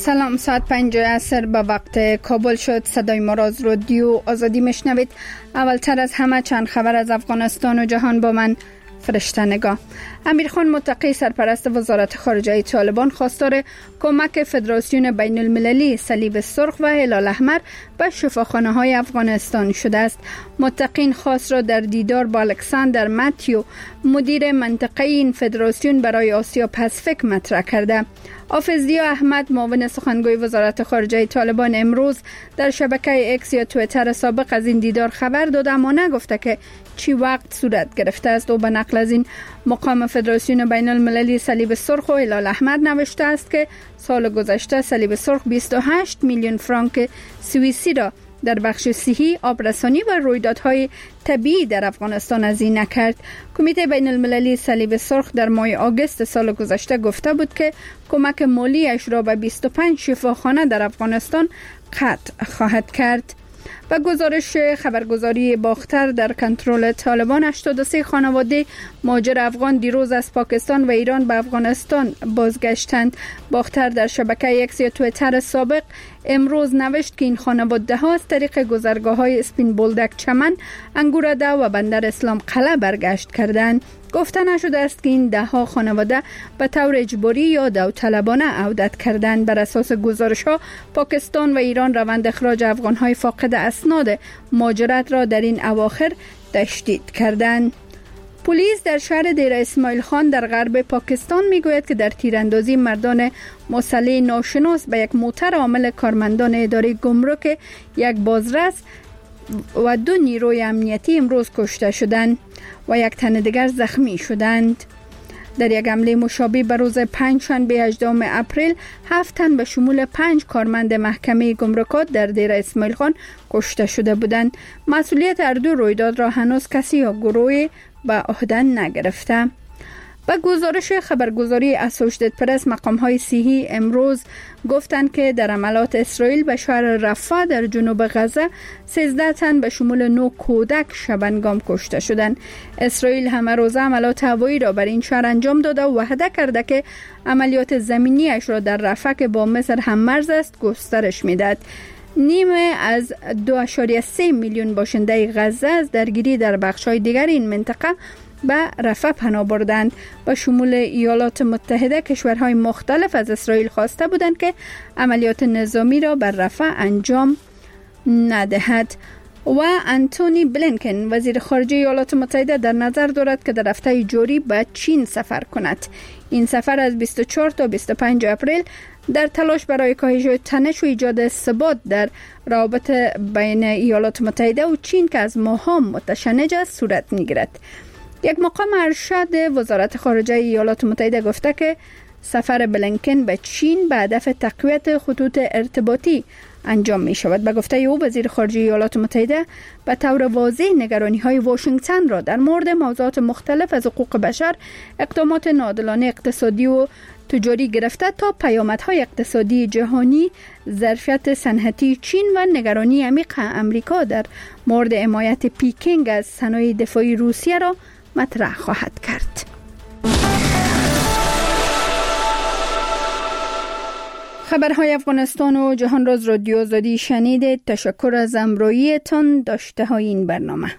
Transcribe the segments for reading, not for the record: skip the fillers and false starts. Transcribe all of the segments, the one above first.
سلام، ساعت 5 عصر به وقت کابل شد. صدای ما را از رادیو آزادی میشنوید. اولتر از همه چند خبر از افغانستان و جهان با من فرشته نگاه. امیرخان متقی سرپرست وزارت خارجه طالبان خواستار کمک فدراسیون بین المللی صلیب سرخ و هلال احمر به شفاخانه های افغانستان شده است. متقی خواست را در دیدار با الکساندر ماتیو مدیر منطقه این فدراسیون برای آسیا پاسفیک مطرح کرده. حافظ احمد معاون سخنگوی وزارت خارجه طالبان امروز در شبکه اکس یا توییتر سابق از این دیدار خبر داده اما نگفته که چی وقت صورت گرفته است. او به نقل از این مقام فدراسیون بین المللی صلیب سرخ و هلال احمر نوشته است که سال گذشته صلیب سرخ 28 میلیون فرانک سوئیسی را در بخش صحی، آبرسانی و رویدادهای طبیعی در افغانستان هزینه کرد. کمیته بین المللی صلیب سرخ در ماه آگوست سال گذشته گفته بود که کمک مالیش را به 25 شفاخانه در افغانستان قطع خواهد کرد. و گزارش خبرگزاری باختر در کنترل طالبان 83 خانواده مهاجر افغان دیروز از پاکستان و ایران به افغانستان بازگشتند. باختر در شبکه اکس یا توییتر سابق امروز نوشت که این خانواده ها از طریق گذرگاه‌های اسپین بولدک چمن، انگورده و بندر اسلام قلعه برگشت کردند. گفته نشده است که این 10 خانواده به طور اجباری یا داوطلبانه عودت کردند. بر اساس گزارش‌ها پاکستان و ایران روند اخراج افغان‌های فاقد اسناد مهاجرت را در این اواخر تشدید کردند. پلیس در شهر دیر اسماعیل خان در غرب پاکستان میگوید که در تیراندازی مردان مسلح ناشناس به یک موتر حامل کارمندان اداره گمرک، یک بازرس و 2 نیروی امنیتی امروز کشته شدند و 1 تن دیگر زخمی شدند. در یک حمله مشابه به روز پنجشنبه 18 اپریل 7 تن به شمول 5 کارمند محکمه گمرکات در دیر اسماعیل خان کشته شده بودند. مسئولیت هر 2 رویداد را هنوز کسی یا گروهی به عهده نگرفته. و گزارش خبرگزاری اسوشیتد پرس مقام‌های صحی امروز گفتند که در حملات اسرائیل به شهر رفح در جنوب غزه 13 تن به شمول 9 کودک شبنگام کشته شدند. اسرائیل همه روزه حملات هوایی را بر این شهر انجام داده و وعده کرده که عملیات زمینیش را در رفح که با مصر هم مرز است گسترش می‌دهد. نیمه از 2.3 میلیون باشنده غزه از درگیری در بخش‌های دیگر این منطقه به رفح پناه بردند. به شمول ایالات متحده کشورهای مختلف از اسرائیل خواسته بودند که عملیات نظامی را بر رفح انجام ندهد. و انتونی بلینکن وزیر خارجه ایالات متحده در نظر دارد که در هفته جاری به چین سفر کند. این سفر از 24 تا 25 اپریل در تلاش برای کاهش تنش و ایجاد ثبات در روابط بین ایالات متحده و چین که از ماه‌ها متشنج است صورت می‌گیرد. یک مقام ارشد وزارت خارجه ایالات متحده گفته که سفر بلینکن به چین به هدف تقویت خطوط ارتباطی انجام می شود. به گفته او وزیر خارجه ایالات متحده به طور واضح نگرانی‌های واشنگتن را در مورد موضوعات مختلف از حقوق بشر، اقدامات ناعادلانه اقتصادی و تجاری گرفته تا پیامدهای اقتصادی جهانی، ظرفیت صنعتی چین و نگرانی عمیق امریکا در مورد حمایت پیکینگ از صنایع دفاعی روسیه را مطرح خواهد کرد. خبرهای افغانستان و جهان را از رادیو آزادی شنیدید. تشکر از همراهیتان. داشته های این برنامه.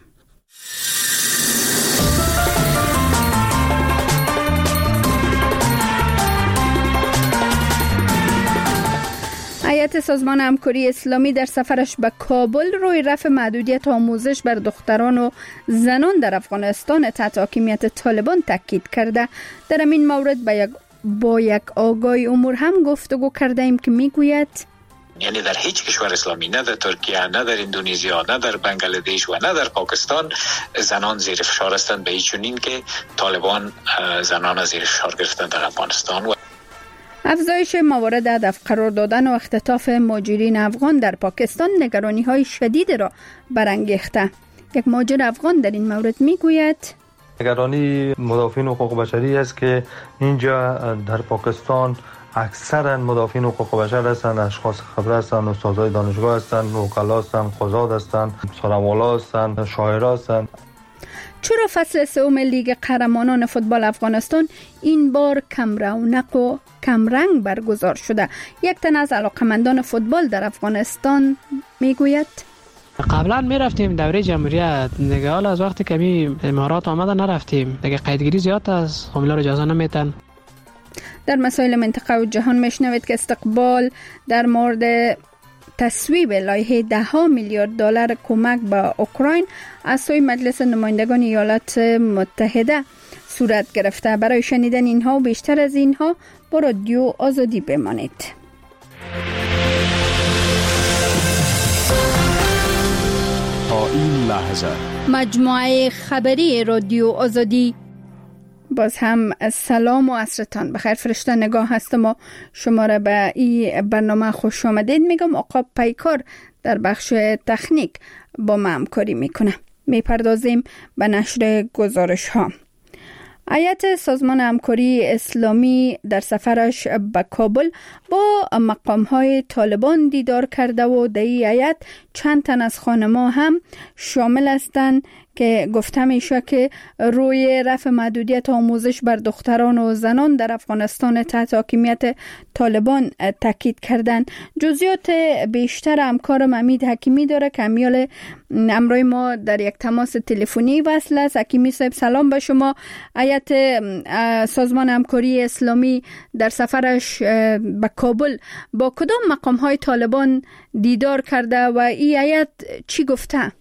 هیئت سازمان همکاری اسلامی در سفرش به کابل روی رفع محدودیت آموزش بر دختران و زنان در افغانستان تحت حاکمیت طالبان تاکید کرده. در این مورد با یک آگاهی امور هم گفتگو کرده ایم که میگوید یعنی در هیچ کشور اسلامی، نه در ترکیه، نه در اندونزیا، نه در بنگلادش و نه در پاکستان زنان زیر فشار هستند به هیچ چنین که طالبان زنان زیر فشار گرفتند در افغانستان. و افزایش موارد هدف قرار دادن و اختطاف مهاجرین افغان در پاکستان نگرانی‌های شدید را برانگیخته. یک مهاجر افغان در این مورد میگوید نگرانی مدافعین حقوق بشری است که اینجا در پاکستان اکثرا مدافعین حقوق بشر هستند، اشخاص خبره هستند، استادای دانشگاه هستند، وکلا هستند، قضات هستند، سرمالا هستند، شاعران هستند. چرا فصل سوم لیگ قهرمانان فوتبال افغانستان این بار کم رونق و کم رنگ برگزار شده؟ یک تن از علاقمندان فوتبال در افغانستان میگوید قبلا میرفتیم دوره جمهوریت دیگه، حالا از وقتی که امارات آمده نرفتیم دیگه، قیدگیری زیاد است، حاملا رو اجازه نمیتن. در مسائل منطقه و جهان میشنوید که استقبال در مورد تصویب لایحه 10 میلیارد دلار کمک به اوکراین از سوی مجلس نمایندگان ایالات متحده صورت گرفته. برای شنیدن اینها و بیشتر از اینها با رادیو آزادی بمانید. تا این لحظه مجموعه خبری رادیو آزادی. باز هم سلام و عصرتان بخیر. فرشته نگاه هستم و شما را به این برنامه خوش آمدید میگم. آقا پیکار در بخش تکنیک با ما همکاری میکنه. میپردازیم به نشر گزارش ها. هیئت سازمان همکاری اسلامی در سفرش به کابل با مقام‌های طالبان دیدار کرده و در این هیئت چند تن از خانم‌ها هم شامل هستند که گفته میشه که روی رفع محدودیت آموزش بر دختران و زنان در افغانستان تحت حاکمیت طالبان تاکید کردند. جزئیات بیشتر همکارم امید حکیمی داره که امیال امروی ما در یک تماس تلفنی وصل است. حکیمی صاحب سلام به شما. هیئت سازمان همکاری اسلامی در سفرش به کابل با کدام مقام‌های طالبان دیدار کرده و این هیئت چی گفته؟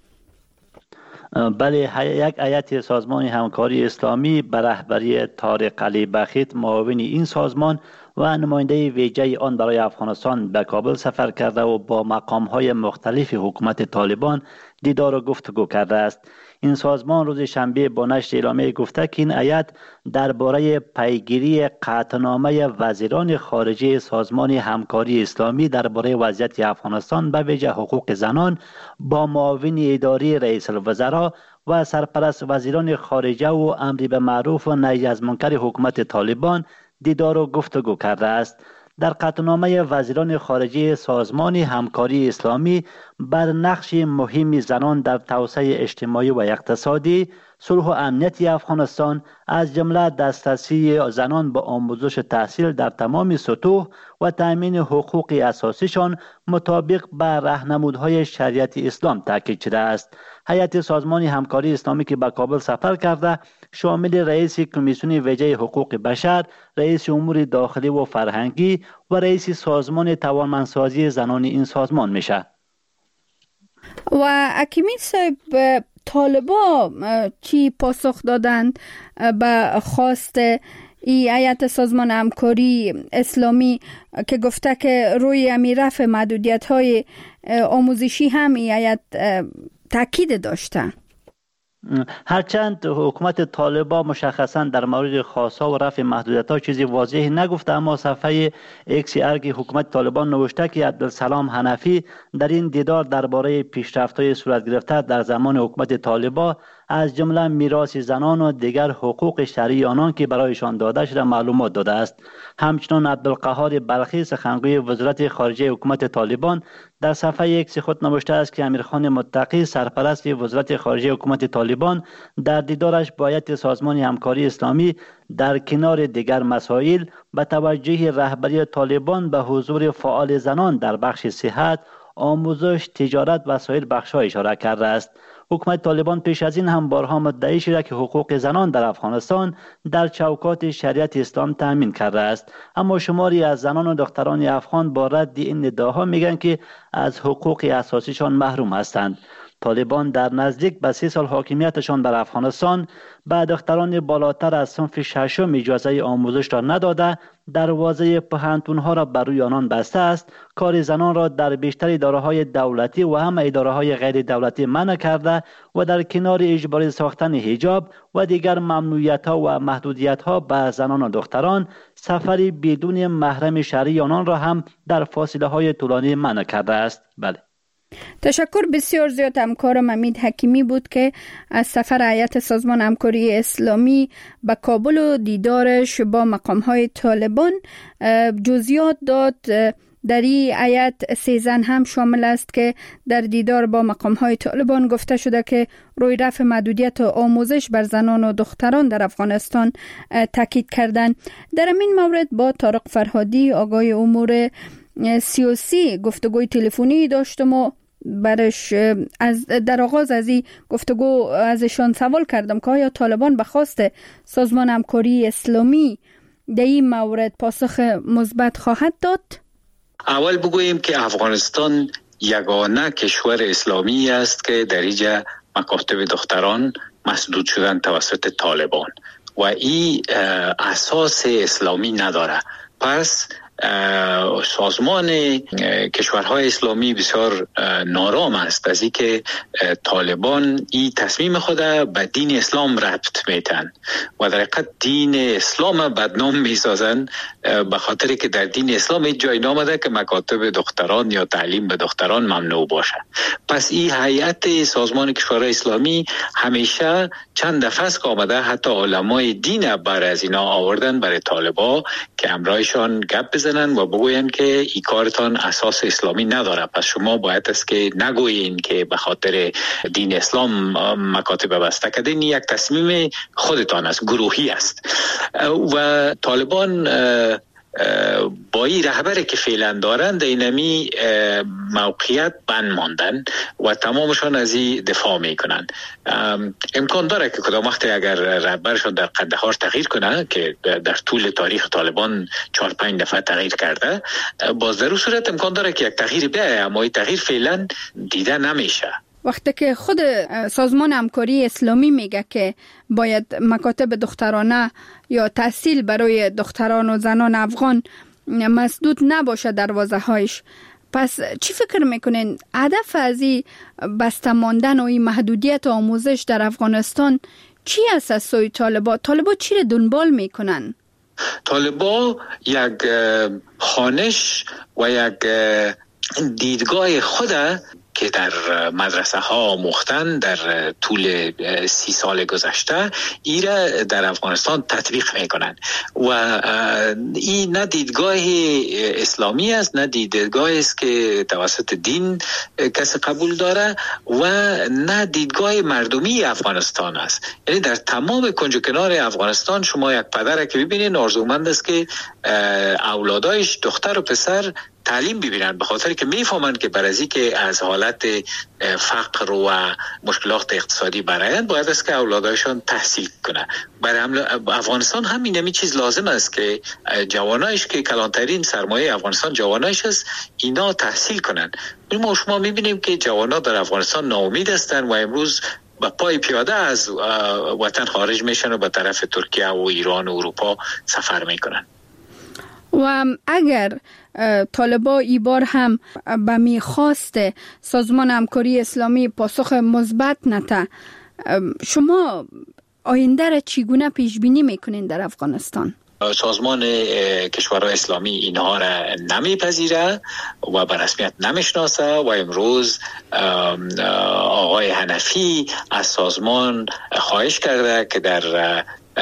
بله، یک هیئت سازمان همکاری اسلامی به رهبری طارق علی بخیت معاون این سازمان و نماینده ویژه آن برای افغانستان به کابل سفر کرده و با مقام‌های مختلف حکومت طالبان دیدار و گفتگو کرده است. این سازمان روز شنبه با نشر اعلامیه گفته که این هیئت درباره پیگیری قطعنامه وزیران خارجه سازمان همکاری اسلامی درباره وضعیت افغانستان به ویژه حقوق زنان با معاون اداری رئیس الوزراء و سرپرست وزیران خارجه و امر به معروف و نهی از منکر حکومت طالبان دیدار و گفتگو کرده است. در قطعنامه وزیران خارجه سازمان همکاری اسلامی بر نقش مهم زنان در توسعه اجتماعی و اقتصادی، صلح و امنیت افغانستان از جمله دسترسی زنان به آموزش تحصیل در تمام سطوح و تأمین حقوق اساسیشان مطابق به راهنمودهای شریعت اسلام تاکید شده است. هیئت سازمان همکاری اسلامی که به کابل سفر کرده شامل رئیس کمیسیون ویژه حقوق بشر، رئیس امور داخلی و فرهنگی و رئیس سازمان توانمندسازی زنان این سازمان میشه. و حکیمی صاحب، طالبا چی پاسخ دادند به خواست ای هیئت سازمان همکاری اسلامی که گفته که روی رفع محدودیت‌های آموزشی هم ای هیئت تاکید داشته؟ هرچند حکومت طالبان مشخصا در مورد خاصا و رفع محدودیت‌ها چیزی واضح نگفته، اما صفحه ایکس ارگ حکومت طالبان نوشته که عبدالسلام حنفی در این دیدار درباره پیشرفت‌های صورت گرفته در زمان حکومت طالبان از جمله میراث زنان و دیگر حقوق شرعی آنان که برایشان داده شده معلومات داده است. همچنان عبدالقهار بلخی سخنگوی وزارت خارجه حکومت طالبان در صفحه ایکس خود نوشته است که امیرخان متقی سرپرست وزارت خارجه حکومت طالبان در دیدارش با هیئت سازمان همکاری اسلامی در کنار دیگر مسائل به توجه رهبری طالبان به حضور فعال زنان در بخش صحت، آموزش، تجارت و سایر بخش‌ها اشاره کرده است. حکومت طالبان پیش از این هم بارها مدعی شده که حقوق زنان در افغانستان در چوکات شریعت اسلام تامین کرده است، اما شماری از زنان و دختران افغان با رد این ادعاها میگن که از حقوق اساسیشان محروم هستند. طالبان در نزدیک به 3 سال حاکمیتشان بر افغانستان به دختران بالاتر از صنف ششم اجازه آموزش را نداده، دروازه پوهنتون‌ها را بر روی آنان بسته است، کار زنان را در بیشتر اداره‌های دولتی و هم اداره‌های غیر دولتی منع کرده و در کنار اجباری ساختن حجاب و دیگر ممنوعیت‌ها و محدودیت‌ها به زنان و دختران، سفری بدون محرم شرعی آنان را هم در فاصله‌های طولانی منع کرده است. بله. تشکر بسیار زیاد. همکارم امید حکیمی بود که از سفر هیئت سازمان همکاری اسلامی به کابل و دیدارش با مقام‌های طالبان جزئیات داد در این هیئت 3 زن هم شامل است که در دیدار با مقام‌های طالبان گفته شده که روی رفع محدودیت آموزش بر زنان و دختران در افغانستان تاکید کردند. در این مورد با طارق فرهادی آگای امور سیاسی گفتگوی تلفنی داشتم و برش در آغاز از این گفتگو ازشان سوال کردم که آیا طالبان به خواست سازمان همکاری اسلامی در این مورد پاسخ مثبت خواهد داد؟ اول بگوییم که افغانستان یگانه کشور اسلامی است که در اینجا مکاتب دختران مسدود شدن توسط طالبان و این اساس اسلامی نداره. پس سازمان کشورهای اسلامی بسیار نارام است از اینکه طالبان این تصمیم خود به دین اسلام ربط میتن و در حقیقت دین اسلام بدنام میسازن، به خاطر که در دین اسلام هیچ جای نامده که مکاتب دختران یا تعلیم به دختران ممنوع باشه. پس این هیئت سازمان کشورهای اسلامی همیشه چند دفعه است که آمده حتی علمای دین بر از اینا آوردن برای طالبا که امرایشان گپ بزنن و بگوین که این کارتان اساس اسلامی نداره. پس شما باید است که نگویین که به خاطر دین اسلام مکاتب بسته کردین، یک تصمیم خودتان است، گروهی است. و طالبان با این رهبری که فعلا دارند اینمی موقعیت بند ماندن و تمامشان از این دفاع میکنن. امکان داره که کدام وقت اگر رهبرشان در قندهار تغییر کنه که در طول تاریخ طالبان 4-5 دفعه تغییر کرده، باز در اون صورت امکان داره که یک تغییر بیاید، اما این تغییر فعلا دیده نمیشه. وقتی که خود سازمان همکاری اسلامی میگه که باید مکاتب دخترانه یا تحصیل برای دختران و زنان افغان مسدود نباشه دروازه‌هایش، پس چی فکر میکنین هدف از این بسته ماندن و این محدودیت آموزش در افغانستان چی است از سوی طالبا چی رو دنبال میکنن؟ طالبا یک خوانش و یک دیدگاه خود که در مدرسه ها آموختن در طول 30 سال گذشته ایره در افغانستان تطبیق میکنن و این نه دیدگاه اسلامی است، نه دیدگاه است که توسط دین کسی قبول داره و نه دیدگاه مردمی افغانستان است. یعنی در تمام کنج و کنار افغانستان شما یک پدر که ببینین آرزومند است که اولادایش دختر و پسر تعلیم ببینن، به خاطر که میفهمن که برای که از حالت فقر و مشکلات اقتصادی برآیند باید است که اولادایشان تحصیل کنه. برای افغانستان همین چیز لازم است که جوانایش که کلانترین سرمایه افغانستان جوانایش است، اینا تحصیل کنن. ما شما میبینیم که جوانا در افغانستان ناامید هستن و امروز با پای پیاده از وطن خارج میشن و به طرف ترکیه و ایران و اروپا سفر میکنن. و اگر طالبا ای بار هم به میخواست سازمان همکاری اسلامی پاسخ مثبت نده، شما آینده را چگونه پیش بینی میکنین در افغانستان؟ سازمان کشورهای اسلامی اینها را نمیپذیره و به رسمیت نمیشناسه و امروز آقای حنفی از سازمان خواهش کرده که در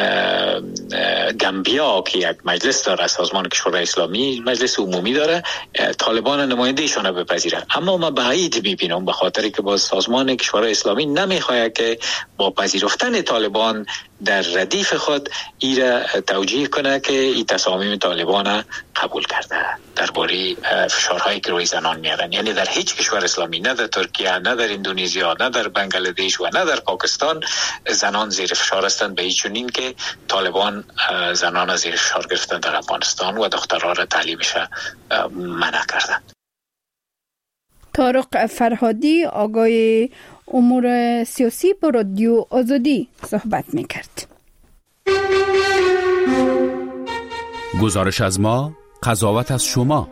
گامبیا که یک مجلس داره، سازمان کشورهای اسلامی مجلس عمومی داره، طالبان نماینده ایشان بپذیره. اما ما بعید میبینم به خاطر که باز سازمان کشورهای اسلامی نمیخواد که با پذیرفتن طالبان در ردیف خود ایره توجیه کنه که این تصامیم طالبان قبول کرده درباره فشارهایی که روی زنان میارن. یعنی در هیچ کشور اسلامی، نه در ترکیه، نه در اندونزیا، نه در بنگلادش و نه در پاکستان زنان زیر فشار هستند به این چنین که طالبان زنان زیر فشار گرفتن در افغانستان و دخترها را تعلیمش منع کردن. طارق فرهادی آگای امور سیاسی با رادیو آزادی صحبت میکرد. گزارش از ما، قضاوت از شما.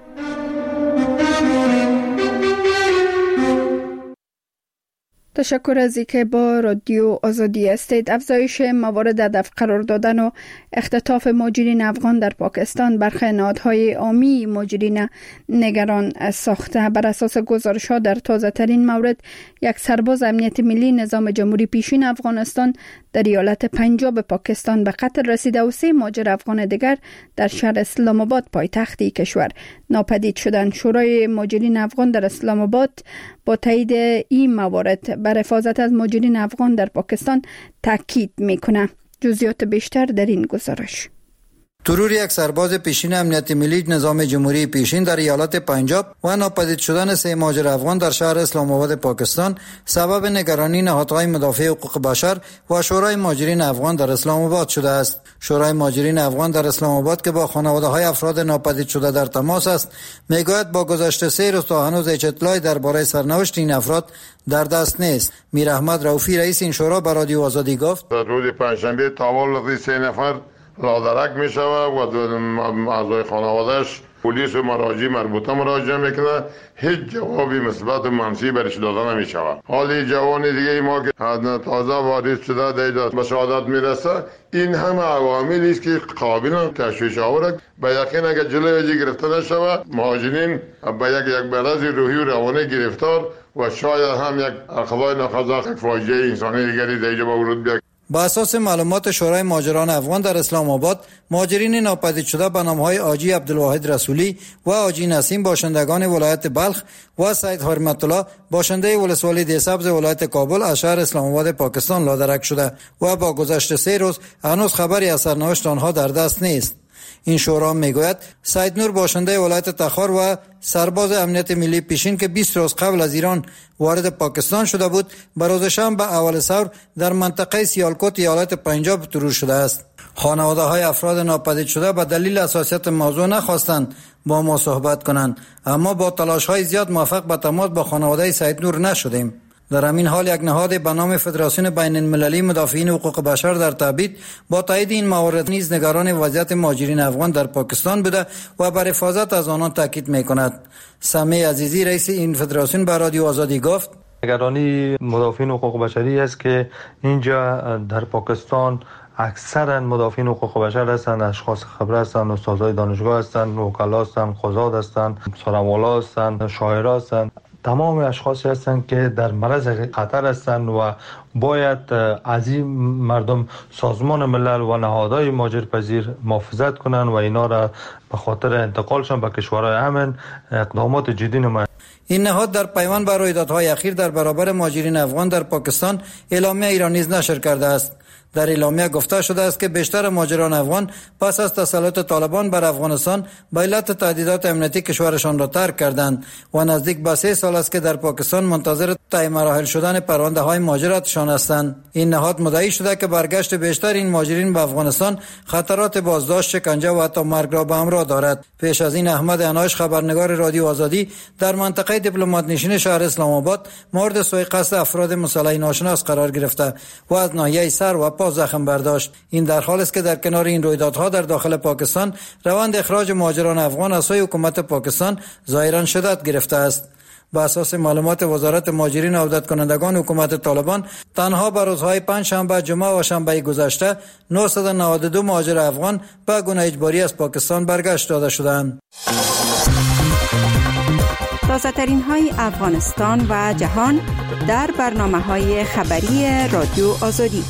تشکر از اینکه با رادیو آزادی هستید. افزایش موارد هدف قرار دادن و اختطاف مهاجرین افغان در پاکستان برخی نهادهای عامی مهاجرین نگران ساخته. بر اساس گزارش‌ها در تازه ترین مورد یک سرباز امنیت ملی نظام جمهوری پیشین افغانستان در ایالت پنجاب پاکستان به قتل رسیده و 3 مهاجر افغان دیگر در شهر اسلام آباد پایتخت کشور ناپدید شدند. شورای مهاجرین افغان در اسلام آباد با تایید این موارد بر حفاظت از مهاجرین افغان در پاکستان تاکید میکنه. جزئیات بیشتر در این گزارش. ترور یک سرباز پیشین امنیت ملی نظام جمهوری پیشین در ایالت پنجاب و ناپدید شدن 3 مهاجر افغان در شهر اسلام آباد پاکستان سبب نگرانی نهادهای مدافع حقوق بشر و شورای مهاجرین افغان در اسلام آباد شده است. شورای مهاجرین افغان در اسلام آباد که با خانواده‌های افراد ناپدید شده در تماس است، میگوید با گذشت 3 روز تا هنوز هیچ اطلاعی درباره سرنوشت این افراد در دست نیست. میر احمد رؤوفی رئیس این شورا به رادیو آزادی گفت: روز پنجشنبه تولد 3 نفر لادرک می شود و اعضای خانوادهش پلیس و مراجع مربوطه مراجعه میکنه، هیچ جوابی مثبت و منفی برش داده نمی شود. حالی جوان دیگه ما که تازه وارد شده در به شهادت میرسه، این همه عواملی است که قابل تشویش آورد. به یقین اگر جلوی گرفته نشود، مهاجرین به یک مرض روحی و روانی گرفتار و شاید هم یک خدای ناخواسته فاجعه انسانی دیگری در اینجا ورود بیاید. با اساس معلومات شورای مهاجران افغان در اسلام آباد، مهاجرین ناپدید شده به نام‌های حاجی عبدالواحد رسولی و حاجی نسیم باشندگان ولایت بلخ و سید حرمت الله باشنده ولسوالی دیسبز ولایت کابل از شهر اسلام آباد پاکستان لادرک شده و با گذشت 3 روز هنوز خبری از سرنوشت آنها در دست نیست. این شورا میگوید سید نور باشنده ولایت تخار و سرباز امنیت ملی پیشین که 20 روز قبل از ایران وارد پاکستان شده بود، به روز شنبه اول ثور در منطقه سیالکوت ایالت پنجاب ترور شده است. خانواده‌های افراد ناپدید شده به دلیل حساسیت موضوع نخواستند با ما صحبت کنند، اما با تلاش‌های زیاد موفق به تماس با خانواده سید نور نشدیم. در همین حال یک نهاد به نام فدراسیون بین المللی مدافعین حقوق بشر در تبعید با تایید این موارد نیز نگران وضعیت مهاجرین افغان در پاکستان بوده و بر حفاظت از آنان تاکید می‌کند. سمیع عزیزی رئیس این فدراسیون به رادیو آزادی گفت: نگرانی مدافعین حقوق بشری است که اینجا در پاکستان اکثرا مدافعین حقوق بشر هستند، اشخاص خبره هستند، استادای دانشگاه هستند، وکلا هستند، قضات هستند، سرمالا هستند، شاعران هستند. تمام اشخاصی هستند که در معرض خطر هستند و باید از این مردم سازمان ملل و نهادهای مهاجرپذیر محافظت کنند و اینا را به خاطر انتقالشان به کشورهای امن اقدامات جدی نمایند. این نهاد در پیوند بر رویدادهای اخیر در برابر مهاجرین افغان در پاکستان اعلامیه ایرانیز نشر کرده است. در اعلامیه گفته شده است که بیشتر مهاجران افغان پس از تسلط طالبان بر افغانستان به علت تهدیدات امنیتی کشورشان را ترک کردند و نزدیک به 3 سال است که در پاکستان منتظر طی مراحل شدن پرونده‌های مهاجرتشان هستند. این نهاد مدعی شده که برگشت بیشتر این مهاجرین به افغانستان خطرات بازداشت، شکنجه و حتی مرگ را به همراه دارد. پیش از این احمد انایش خبرنگار رادیو آزادی در منطقه دیپلمات نشین شهر اسلام آباد مورد سوء قصد افراد مسلح ناشناس قرار گرفته و از ناحیه سر و پا زخم برداشت. این در حالی است که در کنار این رویدادها در داخل پاکستان روند اخراج مهاجران افغان از سوی حکومت پاکستان ظاهرا شدت گرفته است. با اساس معلومات وزارت مهاجرین و عودت کنندگان حکومت طالبان، تنها به روزهای پنجشنبه، جمعه و شنبه گذشته 992 مهاجر افغان به گونه اجباری از پاکستان برگشت داده شدند. تازه ترین های افغانستان و جهان در برنامه‌های خبری رادیو آزادی.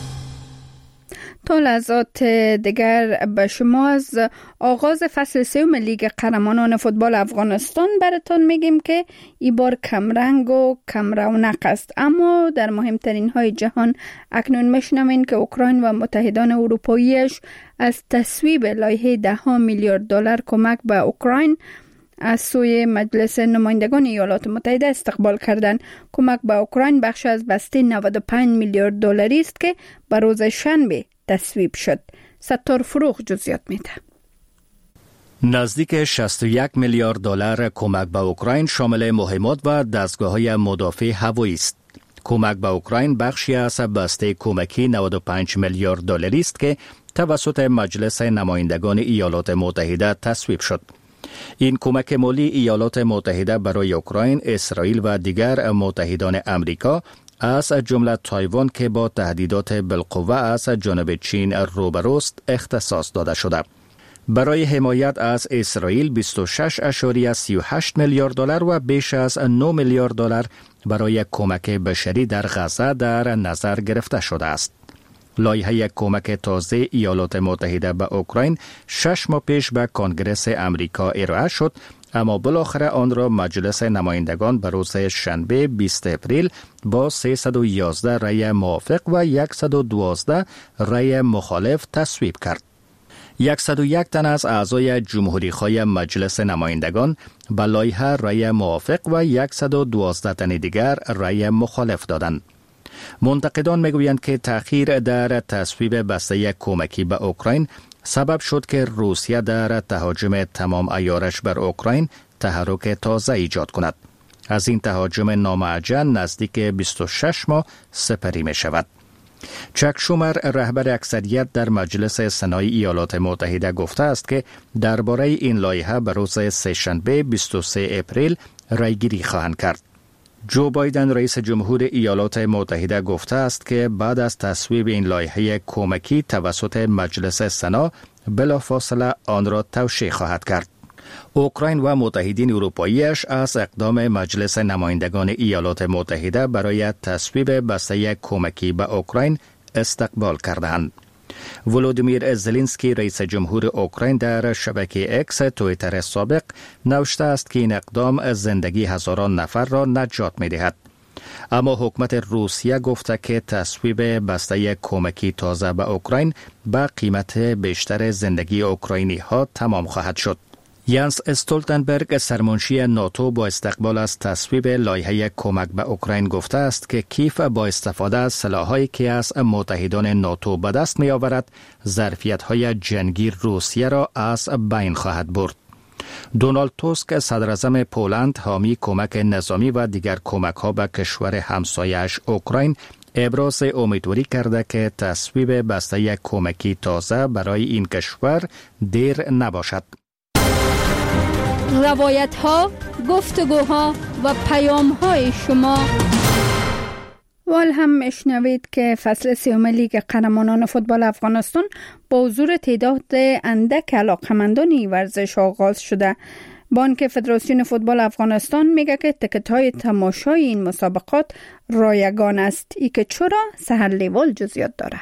تا لحظات دیگر به شما از آغاز فصل 3 لیگ قهرمانان فوتبال افغانستان براتون میگیم که این بار کمرنگ و کم رونق است، اما در مهمترین های جهان اکنون میشنوین که اوکراین و متحدان اروپاییش از تصویب لایحه $10 میلیارد کمک به اوکراین از سوی مجلس نمایندگان ایالات متحده استقبال کردند. کمک به اوکراین بخش از بسته $95 میلیارد است که به روز شنبه تصویب شد. ستار فروغ جزئیات میده. نزدیک $61 میلیارد کمک به اوکراین شامل مهمات و دستگاه‌های مدافع هوایی است. کمک به اوکراین بخشی از بسته کمکی $95 میلیارد است که توسط مجلس نمایندگان ایالات متحده تصویب شد. این کمک مالی ایالات متحده برای اوکراین، اسرائیل و دیگر متحدان امریکا از جمله تایوان که با تهدیدات بالقوه از جانب چین روبروست اختصاص داده شده. برای حمایت از اسرائیل 26.38 میلیارد دلار و بیش از 9 میلیارد دلار برای کمک بشری در غزه در نظر گرفته شده است. لایحه کمک تازه ایالات متحده به اوکراین 6 ماه پیش به کنگره امریکا ارائه شد، اما بالاخره آن را مجلس نمایندگان به روز شنبه 20 اپریل با 311 رأی موافق و 112 رأی مخالف تصویب کرد. 101 تن از اعضای جمهوری‌خواه مجلس نمایندگان به لایحه رأی موافق و 112 تن دیگر رأی مخالف دادند. منتقدان میگویند که تأخیر در تصویب بسته کمکی به اوکراین سبب شد که روسیه در تهاجم تمام عیارش بر اوکراین تحرک تازه ایجاد کند. از این تهاجم نامعجن نزدیک 26 ماه سپری می شود. چک شومر رهبر اکثریت در مجلس سنای ایالات متحده گفته است که درباره این لایحه به روز سه‌شنبه 23 اپریل رایگیری خواهند کرد. جو بایدن رئیس جمهور ایالات متحده گفته است که بعد از تصویب این لایحه کمکی توسط مجلس سنا بلافاصله آن را توشیح خواهد کرد. اوکراین و متحدین اروپاییش از اقدام مجلس نمایندگان ایالات متحده برای تصویب بسته کمکی به اوکراین استقبال کردند. ولودیمیر زلنسکی رئیس جمهور اوکراین در شبکه اکس توییتر سابق نوشته است که این اقدام زندگی هزاران نفر را نجات می دهد. اما حکومت روسیه گفته که تصویب بسته کمکی تازه به اوکراین با قیمت بیشتر زندگی اوکراینی ها تمام خواهد شد. یانس استولتنبرگ سرمنشی ناتو با استقبال از تصویب لایحه کمک به اوکراین گفته است که کیف با استفاده از سلاح‌هایی که از متحدان ناتو به دست می آورد ظرفیت‌های جنگی روسیه را از بین خواهد برد. دونالد توسک صدراعظم پولند حامی کمک نظامی و دیگر کمک‌ها به کشور همسایه‌اش اوکراین ابراز امیدواری کرده که تصویب بسته کمکی تازه برای این کشور دیر نباشد. روایت ها، گفتگوها و پیام های شما. وال هم میشنوید که فصل سوم لیگ قهرمانان فوتبال افغانستان با حضور تعداد اندک علاقمندان این ورزش آغاز شده. بانک فدراسیون فوتبال افغانستان میگه که تکت های تماشای این مسابقات رایگان است. ای که چرا سحر لیوال جزئیات داره.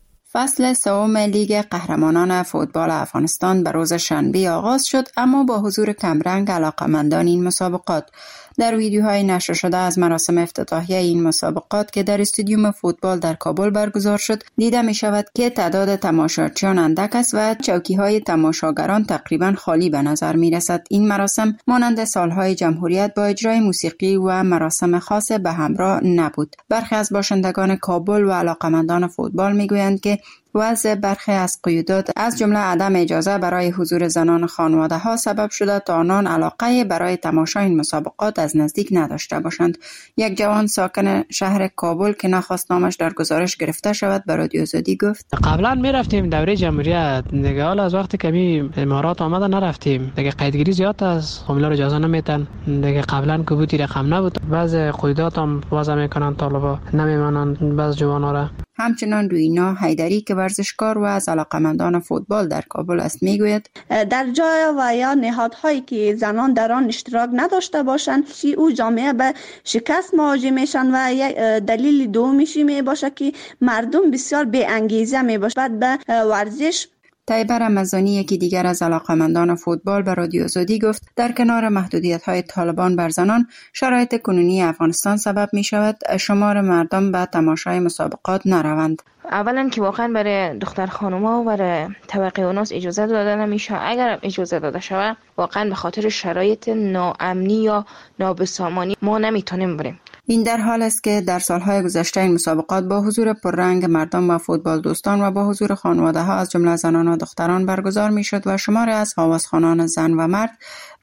فصل سوم لیگ قهرمانان فوتبال افغانستان به روز شنبه آغاز شد، اما با حضور کمرنگ علاقمندان این مسابقات. در ویدیوهای نشر شده از مراسم افتتاحیه این مسابقات که در استادیوم فوتبال در کابل برگزار شد دیده می شود که تعداد تماشاچیان اندک است و چوکی‌های تماشاگران تقریبا خالی به نظر می رسد. این مراسم مانند سالهای جمهوریت با اجرای موسیقی و مراسم خاص به همراه نبود. برخی از باشندگان کابل و علاقمندان فوتبال می گویند که وضع برخی از قیودات از جمله عدم اجازه برای حضور زنان خانواده ها سبب شده تا آنان علاقه برای تماشای این مسابقات از نزدیک نداشته باشند. یک جوان ساکن شهر کابل که نخواست نامش در گزارش گرفته شود به رادیو آزادی گفت قبلا میرفتیم دوره جمهوریت، دیگه حالا از وقتی که می امارات آمده نرفتیم، دیگه قیدگیری زیاد است، فامیلا رو اجازه نمیدن. دیگه قبلا که بودی رقم نبود، بعض قیودات هم وضع میکنن، طالبا نمیمانند بعض جوانا را. همچنان روینا حیدری که ورزشکار و از علاقمندان فوتبال در کابل است میگوید در جای و یا نهادهایی که زنان در آن اشتراک نداشته باشند او جامعه به شکست مواجه میشن و یک دلیل دومیشی می باشه که مردم بسیار بی انگیزه می باشند به ورزش. طیبه رمضانی یکی دیگر از علاقمندان فوتبال به رادیو آزادی گفت در کنار محدودیت‌های طالبان بر زنان، شرایط کنونی افغانستان سبب می شود شمار مردم به تماشای مسابقات نروند. اولا که واقعا برای دختر خانوما و برای طبقه اوناس اجازه داده نمیشه. اگر اجازه داده شود واقعا به خاطر شرایط ناامنی یا نابسامانی ما نمیتونیم بریم. این در حال است که در سالهای گذشته این مسابقات با حضور پررنگ مردم و فوتبال دوستان و با حضور خانواده ها از جمله زنان و دختران برگزار می شد و شماری از هوازخوانان زن و مرد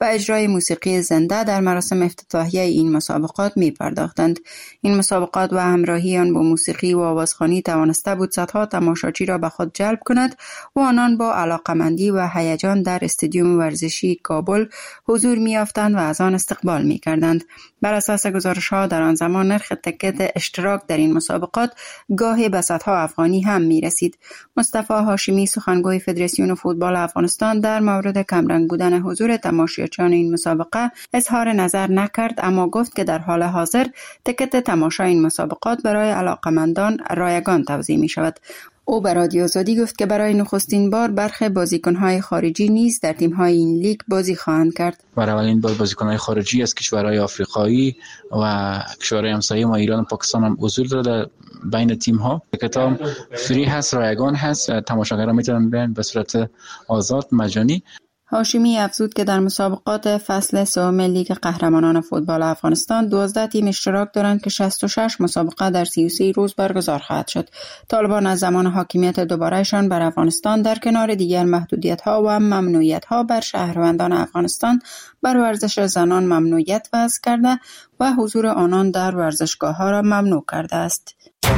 و اجرای موسیقی زنده در مراسم افتتاحیه این مسابقات می پرداختند. این مسابقات و همراهی آن با موسیقی و آوازخوانی توانسته بود صدها تماشاچی را به خود جلب کند و آنان با علاقمندی و هیجان در استادیوم ورزشی کابل حضور می یافتند و از آن استقبال می کردند. بر اساس گزارش‌ها در آن زمان نرخ تکت اشتراک در این مسابقات گاهی به صدها افغانی هم می رسید. مصطفی هاشمی سخنگوی فدراسیون فوتبال افغانستان در مورد کمرنگ بودن حضور تماشاچیان این مسابقه اظهار نظر نکرد، اما گفت که در حال حاضر تکت تماشای این مسابقات برای علاقمندان رایگان توزیع می شود. او به رادیو آزادی گفت که برای نخستین بار برخی بازیکن‌های خارجی نیز در تیم‌های این لیگ بازی خواهند کرد. برای اولین بار بازیکن‌های خارجی از کشورهای آفریقایی و کشورهای همسایه ما ایران و پاکستان هم حضور داره بین تیم‌ها. کتاب فری هست، رایگان هست، تماشاگران میتونن بیان به صورت آزاد مجانی. هاشمی افزود که در مسابقات فصل سوم لیگ قهرمانان فوتبال افغانستان 12 تیم اشتراک دارند که 66 مسابقه در 33 روز برگزار خواهد شد. طالبان از زمان حاکمیت دوبارهشان بر افغانستان در کنار دیگر محدودیت‌ها و ممنوعیت‌ها بر شهروندان افغانستان بر ورزش زنان ممنوعیت وضع کرده و حضور آنان در ورزشگاه‌ها را ممنوع کرده است.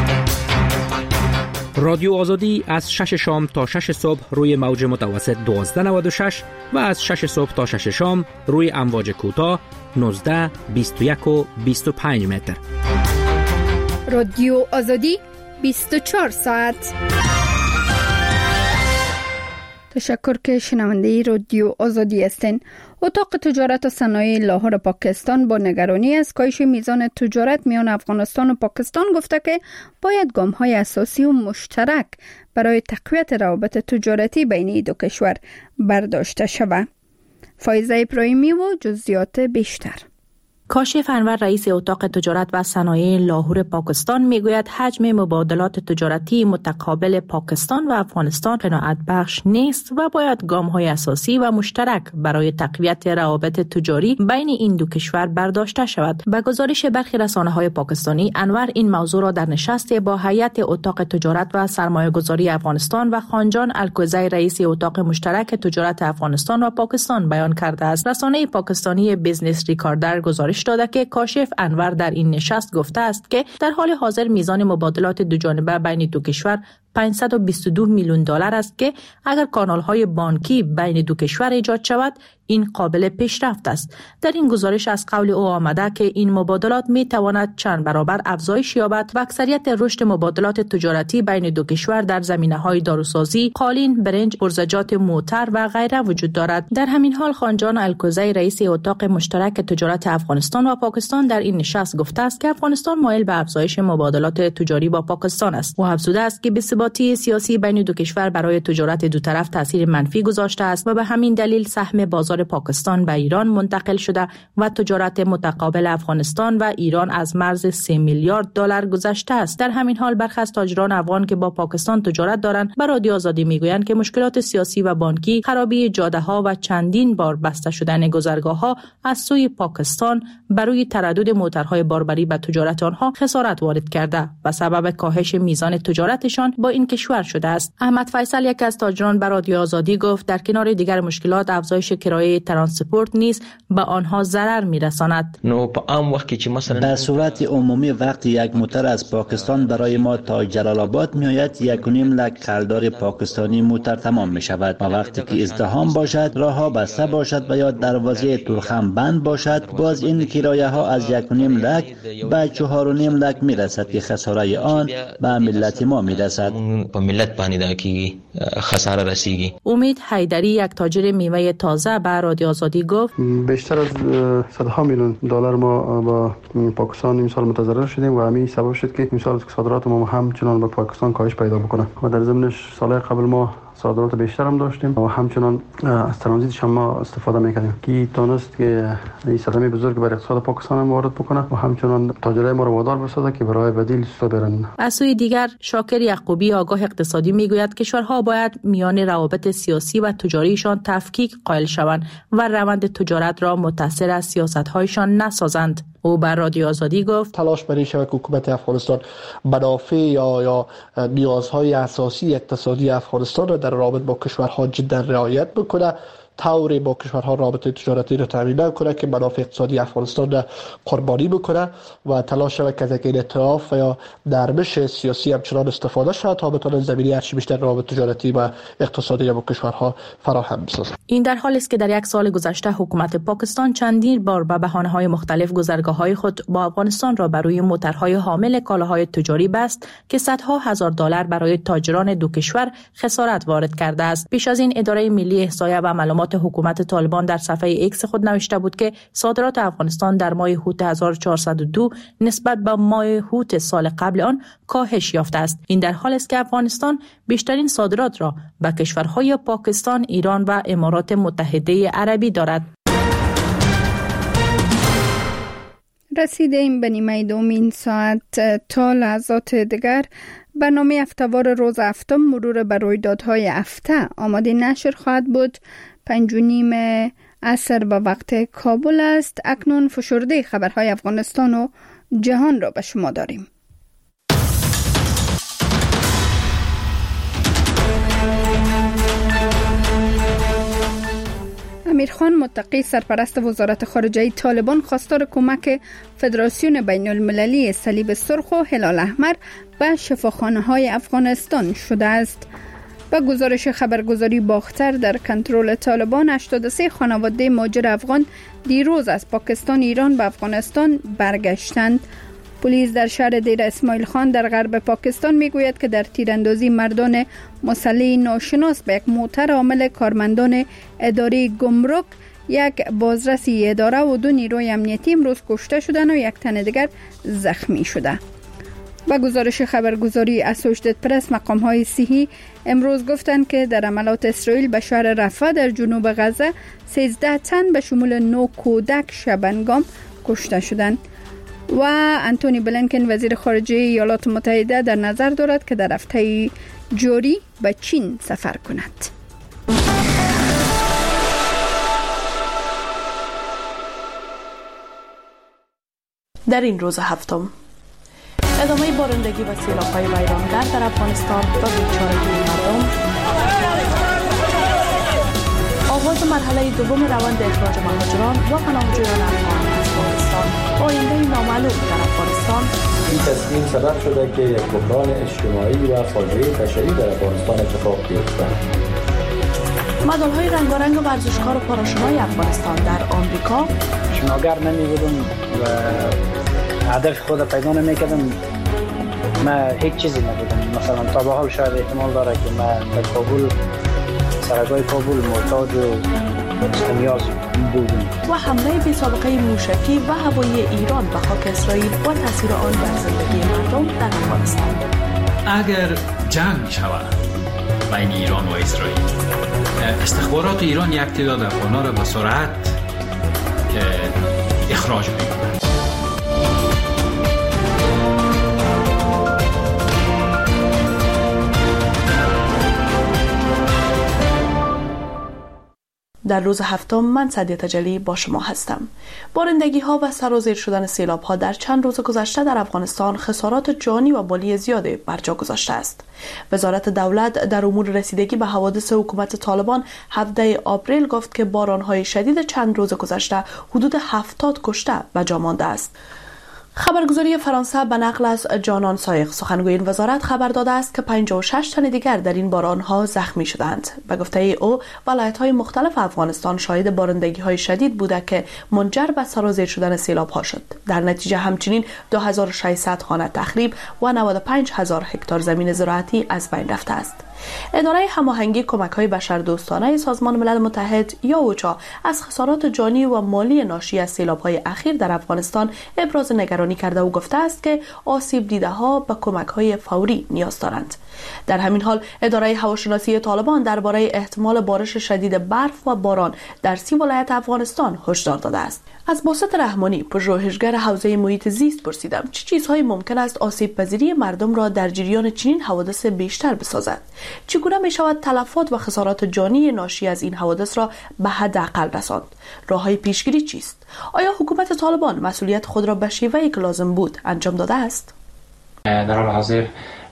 رادیو آزادی از 6 شام تا 6 صبح روی موج متوسط 1296 و از 6 صبح تا 6 شام روی امواج کوتاه 19، 21 و 25 متر. رادیو آزادی 24 ساعت. تشکر که شنونده رادیو آزادی هستین. اتاق تجارت و صنایع لاهور پاکستان با نگرانی از کاهش میزان تجارت میان افغانستان و پاکستان گفته که باید گام‌های اساسی و مشترک برای تقویت روابط تجارتی بین دو کشور برداشته شود. فایزه ابراهیمی و جزئیات بیشتر. کاشف انور رئیس اتاق تجارت و صنایع لاهور پاکستان میگوید حجم مبادلات تجارتی متقابل پاکستان و افغانستان قناعت بخش نیست و باید گام‌های اساسی و مشترک برای تقویت روابط تجاری بین این دو کشور برداشته شود. به گزارش برخی رسانه‌های پاکستانی، انور این موضوع را در نشست با هیئت اتاق تجارت و سرمایه‌گذاری افغانستان و خانجان الکوزی رئیس اتاق مشترک تجارت افغانستان و پاکستان بیان کرده است. رسانه پاکستانی بیزنس ریکاردر گزارش داده که کاشف انور در این نشست گفته است که در حال حاضر میزان مبادلات دو جانبه بین دو کشور 522 میلیون دلار است که اگر کانال‌های بانکی بین دو کشور ایجاد شود این قابل پیشرفت است. در این گزارش از قول او آمده که این مبادلات می تواند چند برابر افزایش یابد و اکثریت رشد مبادلات تجارتی بین دو کشور در زمینه‌های داروسازی، قالین، برنج، پرزجات موتر و غیره وجود دارد. در همین حال خانجان الکوزی رئیس اتاق مشترک تجارت افغانستان و پاکستان در این نشست گفته است که افغانستان مایل به افزایش مبادلات تجاری با پاکستان است. او افزوده است که بی‌ثباتی سیاسی بین دو کشور برای تجارت دو طرف تاثیر منفی گذاشته است و به همین دلیل سهم بازار پاکستان به ایران منتقل شده و تجارت متقابل افغانستان و ایران از مرز 3 میلیارد دلار گذشته است. در همین حال برخی از تاجران افغان که با پاکستان تجارت دارند به رادیو آزادی میگویند که مشکلات سیاسی و بانکی، خرابی جاده‌ها و چندین بار بسته شدن گذرگاه‌ها از سوی پاکستان برای تردد موترهای باربری به تجارت آنها خسارت وارد کرده و سبب کاهش میزان تجارتشان با این کشور شده است. احمد فیصل یک از تاجران به رادیو آزادی گفت در کنار دیگر مشکلات افزایش کرایه ترانسپورت نیز به آنها ضرر میرساند. در صورت عمومی وقتی یک موتر از پاکستان برای ما تا جلال آباد میآید 1.5 لک خلدار پاکستانی موتر تمام می شود و وقتی که ازدحام باشد، راه ها بسته باشد و یا دروازه تورخم بند باشد، باز این کرایه ها از 1.5 لک به 4.5 لک می رسد که خساره آن به ملت ما می رسد. امید حیدری یک تاجر میوه تازه به رادیو آزادی گفت بیشتر از صدها میلیون دلار ما با پاکستان امسال متضرر شدیم و همین سبب شد که امسال صادرات ما همچنان به پاکستان کاهش پیدا بکنه و در ضمنش سال قبل ما صادرات بیشتر هم داشتیم و همچنان از ترانزیتش ما استفاده میکنیم که تونست که این صدمه بزرگ بر اقتصاد پاکستان هم وارد بکنه و همچنان تاجرای ما رو وادار بسازه که برای بدیل سوی برن. از سوی دیگر شاکر یعقوبی آگاه اقتصادی میگوید کشورها باید میان روابط سیاسی و تجاریشان تفکیک قائل شوند و روند تجارت را متأثر از سیاست‌هایشان نسازند. او بر رادیو آزادی گفت تلاش برای شود که حکومت افغانستان منافع یا نیازهای اساسی اقتصادی افغانستان را در رابط با کشورها جدا رعایت بکنه طوری با کشورها رابطه تجارتی را تامین نکنه که منافع اقتصادی افغانستان را قربانی بکنه و تلاش شود که از این ائتلاف یا نرمش سیاسی همچنان استفاده شود تا بتونه زمینه هرچی بیشتر روابط تجارتی و اقتصادی با کشورها فراهم بسازد. این در حالی است که در یک سال گذشته حکومت پاکستان چندین بار به بهانه‌های مختلف گذرگاه‌های خود با افغانستان را بر روی موترهای حامل کالاهای تجاری بست که صدها هزار دلار برای تاجران دو کشور خسارت وارد کرده است. پیش از این اداره ملی احصایه و معلومات حکومت طالبان در صفحه ایکس خود نوشته بود که صادرات افغانستان در ماه هوت 1402 نسبت به ماه هوت سال قبل آن کاهش یافته است. این در حالی است که افغانستان بیشترین صادرات را به کشورهای پاکستان، ایران و امارات متحده عربی دارد. رسیدیم به نیمه دومین ساعت. تا لحظات دیگر برنامه هفته‌وار روز هفتم مرور بر رویدادهای هفته آماده نشر خواهد بود. 5:30 عصر به وقت کابل است. اکنون فشرده خبرهای افغانستان و جهان را به شما داریم. امیرخان متقی سرپرست وزارت خارجه طالبان خواستار کمک فدراسیون بین المللی صلیب سرخ و هلال احمر به شفاخانه‌های افغانستان شده است. با گزارش خبرگزاری باختر در کنترل طالبان 83 خانواده مهاجر افغان دیروز از پاکستان ایران به افغانستان برگشتند. پلیس در شهر دیر اسماعیل خان در غرب پاکستان میگوید که در تیراندازی مردان مسلح ناشناس به یک موتر حامل کارمندان اداره گمرک، یک بازرسی اداره و 2 نیروی امنیتی امروز کشته شدند و یک تن دیگر زخمی شده. با گزارش خبرگزاری اسوشیتد پرس مقام‌های صحی امروز گفتند که در حملات اسرائیل به شهر رفح در جنوب غزه 13 تن به شمول 9 کودک شبنگام کشته شدند. و انتونی بلینکن وزیر خارجه ایالات متحده در نظر دارد که در هفته جاری به چین سفر کند. در این روز هفتم ادامه بارندگی و سیلاب‌های ویرانگر در افغانستان و بیچارگی مردم، آغاز مرحله دوم روند اخراج مهاجران و پناهجویان افغان از پاکستان، آینده نامعلوم در افغانستان. این تصمیم سبب شده که یک بحران اجتماعی و فاجعه بشری در افغانستان اتفاق بیفتد. مدال‌های رنگارنگ ورزشکار پاراشونای افغانستان در آمریکا. شناگر نمی‌بودم و هدف خود پیدا نمی‌کردم. من هیچ چیزی نبودم. مثلا تا به حال شاید احتمال داره که من در کابل، سرگاه کابل محتاج و نیاز بودم. و حمله بی سابقه موشکی و هوایی ایران به خاک اسرائیل و تاثیر آن بر زندگی مردم در افغانستان. اگر جنگ شود بین ایران و اسرائیل، استخبارات ایران یک تعداد افغان‌ها را به سرعت اخراج می‌کنند. در روز هفتم من سعدیه تجلی با شما هستم. بارندگی ها و سرازیر شدن سیلاب ها در چند روز گذشته در افغانستان خسارات جانی و مالی زیادی بر جا گذاشته است. وزارت دولت در امور رسیدگی به حوادث حکومت طالبان 17 آپریل گفت که باران های شدید چند روز گذشته حدود 70 کشته به جا مانده است. خبرگزاری فرانسه به نقل از جانان سایق سخنگوی این وزارت خبر داده است که 56 تن دیگر در این باران‌ها زخمی شدند. به گفته او ولایت‌های مختلف افغانستان شاهد بارندگی‌های شدید بوده که منجر به سرازیر شدن سیلاب‌ها شد. در نتیجه همچنین 2600 خانه تخریب و 95000 هکتار زمین زراعتی از بین رفته است. اداره هماهنگی کمک‌های بشردوستانه سازمان ملل متحد یا اوچا از خسارات جانی و مالی ناشی از سیلاب‌های اخیر در افغانستان ابراز نگرانی کرده و گفته است که آسیب دیده‌ها به کمک‌های فوری نیاز دارند. در همین حال اداره هواشناسی طالبان درباره احتمال بارش شدید برف و باران در 30 ولایت افغانستان هشدار داده است. از باسط رحمانی، پژوهشگر حوزه محیط زیست پرسیدم چه چیزهایی ممکن است آسیب پذیری مردم را در جریان چنین حوادث بیشتر بسازد؟ چگونه می شود تلفات و خسارات جانی ناشی از این حوادث را به حداقل رساند؟ راههای پیشگیری چیست؟ آیا حکومت طالبان مسئولیت خود را به شیوهی که لازم بود انجام داده است؟ در حال حاضر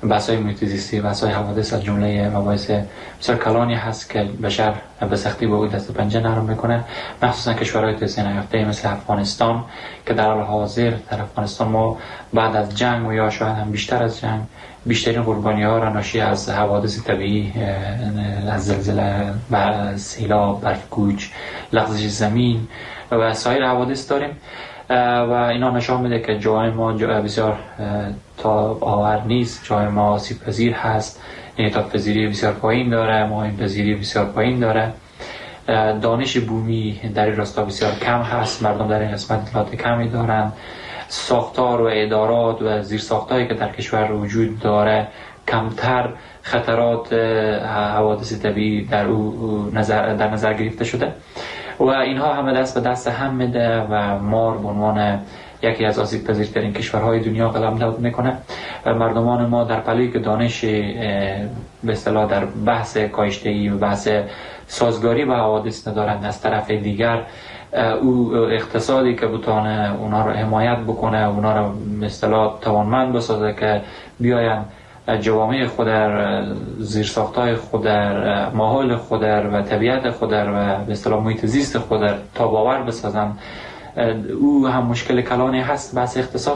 بحث‌های محیط زیستی، بحث‌های حوادث از جمله مباحث بسیار کلانی هست که بشر به سختی به او دست پنجه نرم میکنه، مخصوصا کشورهای توسعه نیافته مثل افغانستان که در حال حاضر در افغانستان ما بعد از جنگ و یا شاید هم بیشتر از جنگ بیشترین قربانی ها را ناشی از حوادث طبیعی، از زلزله، سیلاب، برف‌کوچ، لغزش زمین و سایر حوادث داریم و اینا نشان میده که جای ما بسیار تا آور نیست، جای ما آسیب پذیر هست، انعطاف پذیری بسیار پایین داره، مهاجم پذیری بسیار پایین داره، دانش بومی در این راستا بسیار کم هست، مردم در این قسمت اطلاعات کمی دارن، ساختار و ادارات و زیرساختایی که در کشور وجود داره کمتر خطرات حوادث طبیعی در نظر گرفته شده و اینها همه دست به دست هم میده و ما به عنوان یکی از آسیب پذیرترین کشورهای دنیا قلمداد میکنه. مردمان ما در پلی که دانش به اصطلاح در بحث کاشته‌ای و بحث سازگاری با حوادث ندارند، از طرف دیگر او اقتصادی که بتونه اونا رو حمایت بکنه، اونا رو به اصطلاح توانمند بسازه که بیاین جوامع خود در زیرساختای خود در ماحول خود و طبیعت خود و به اصطلاح محیط زیست خود تاب‌آور بسازن، او هم مشکل کلانی هست. بحث اقتصاد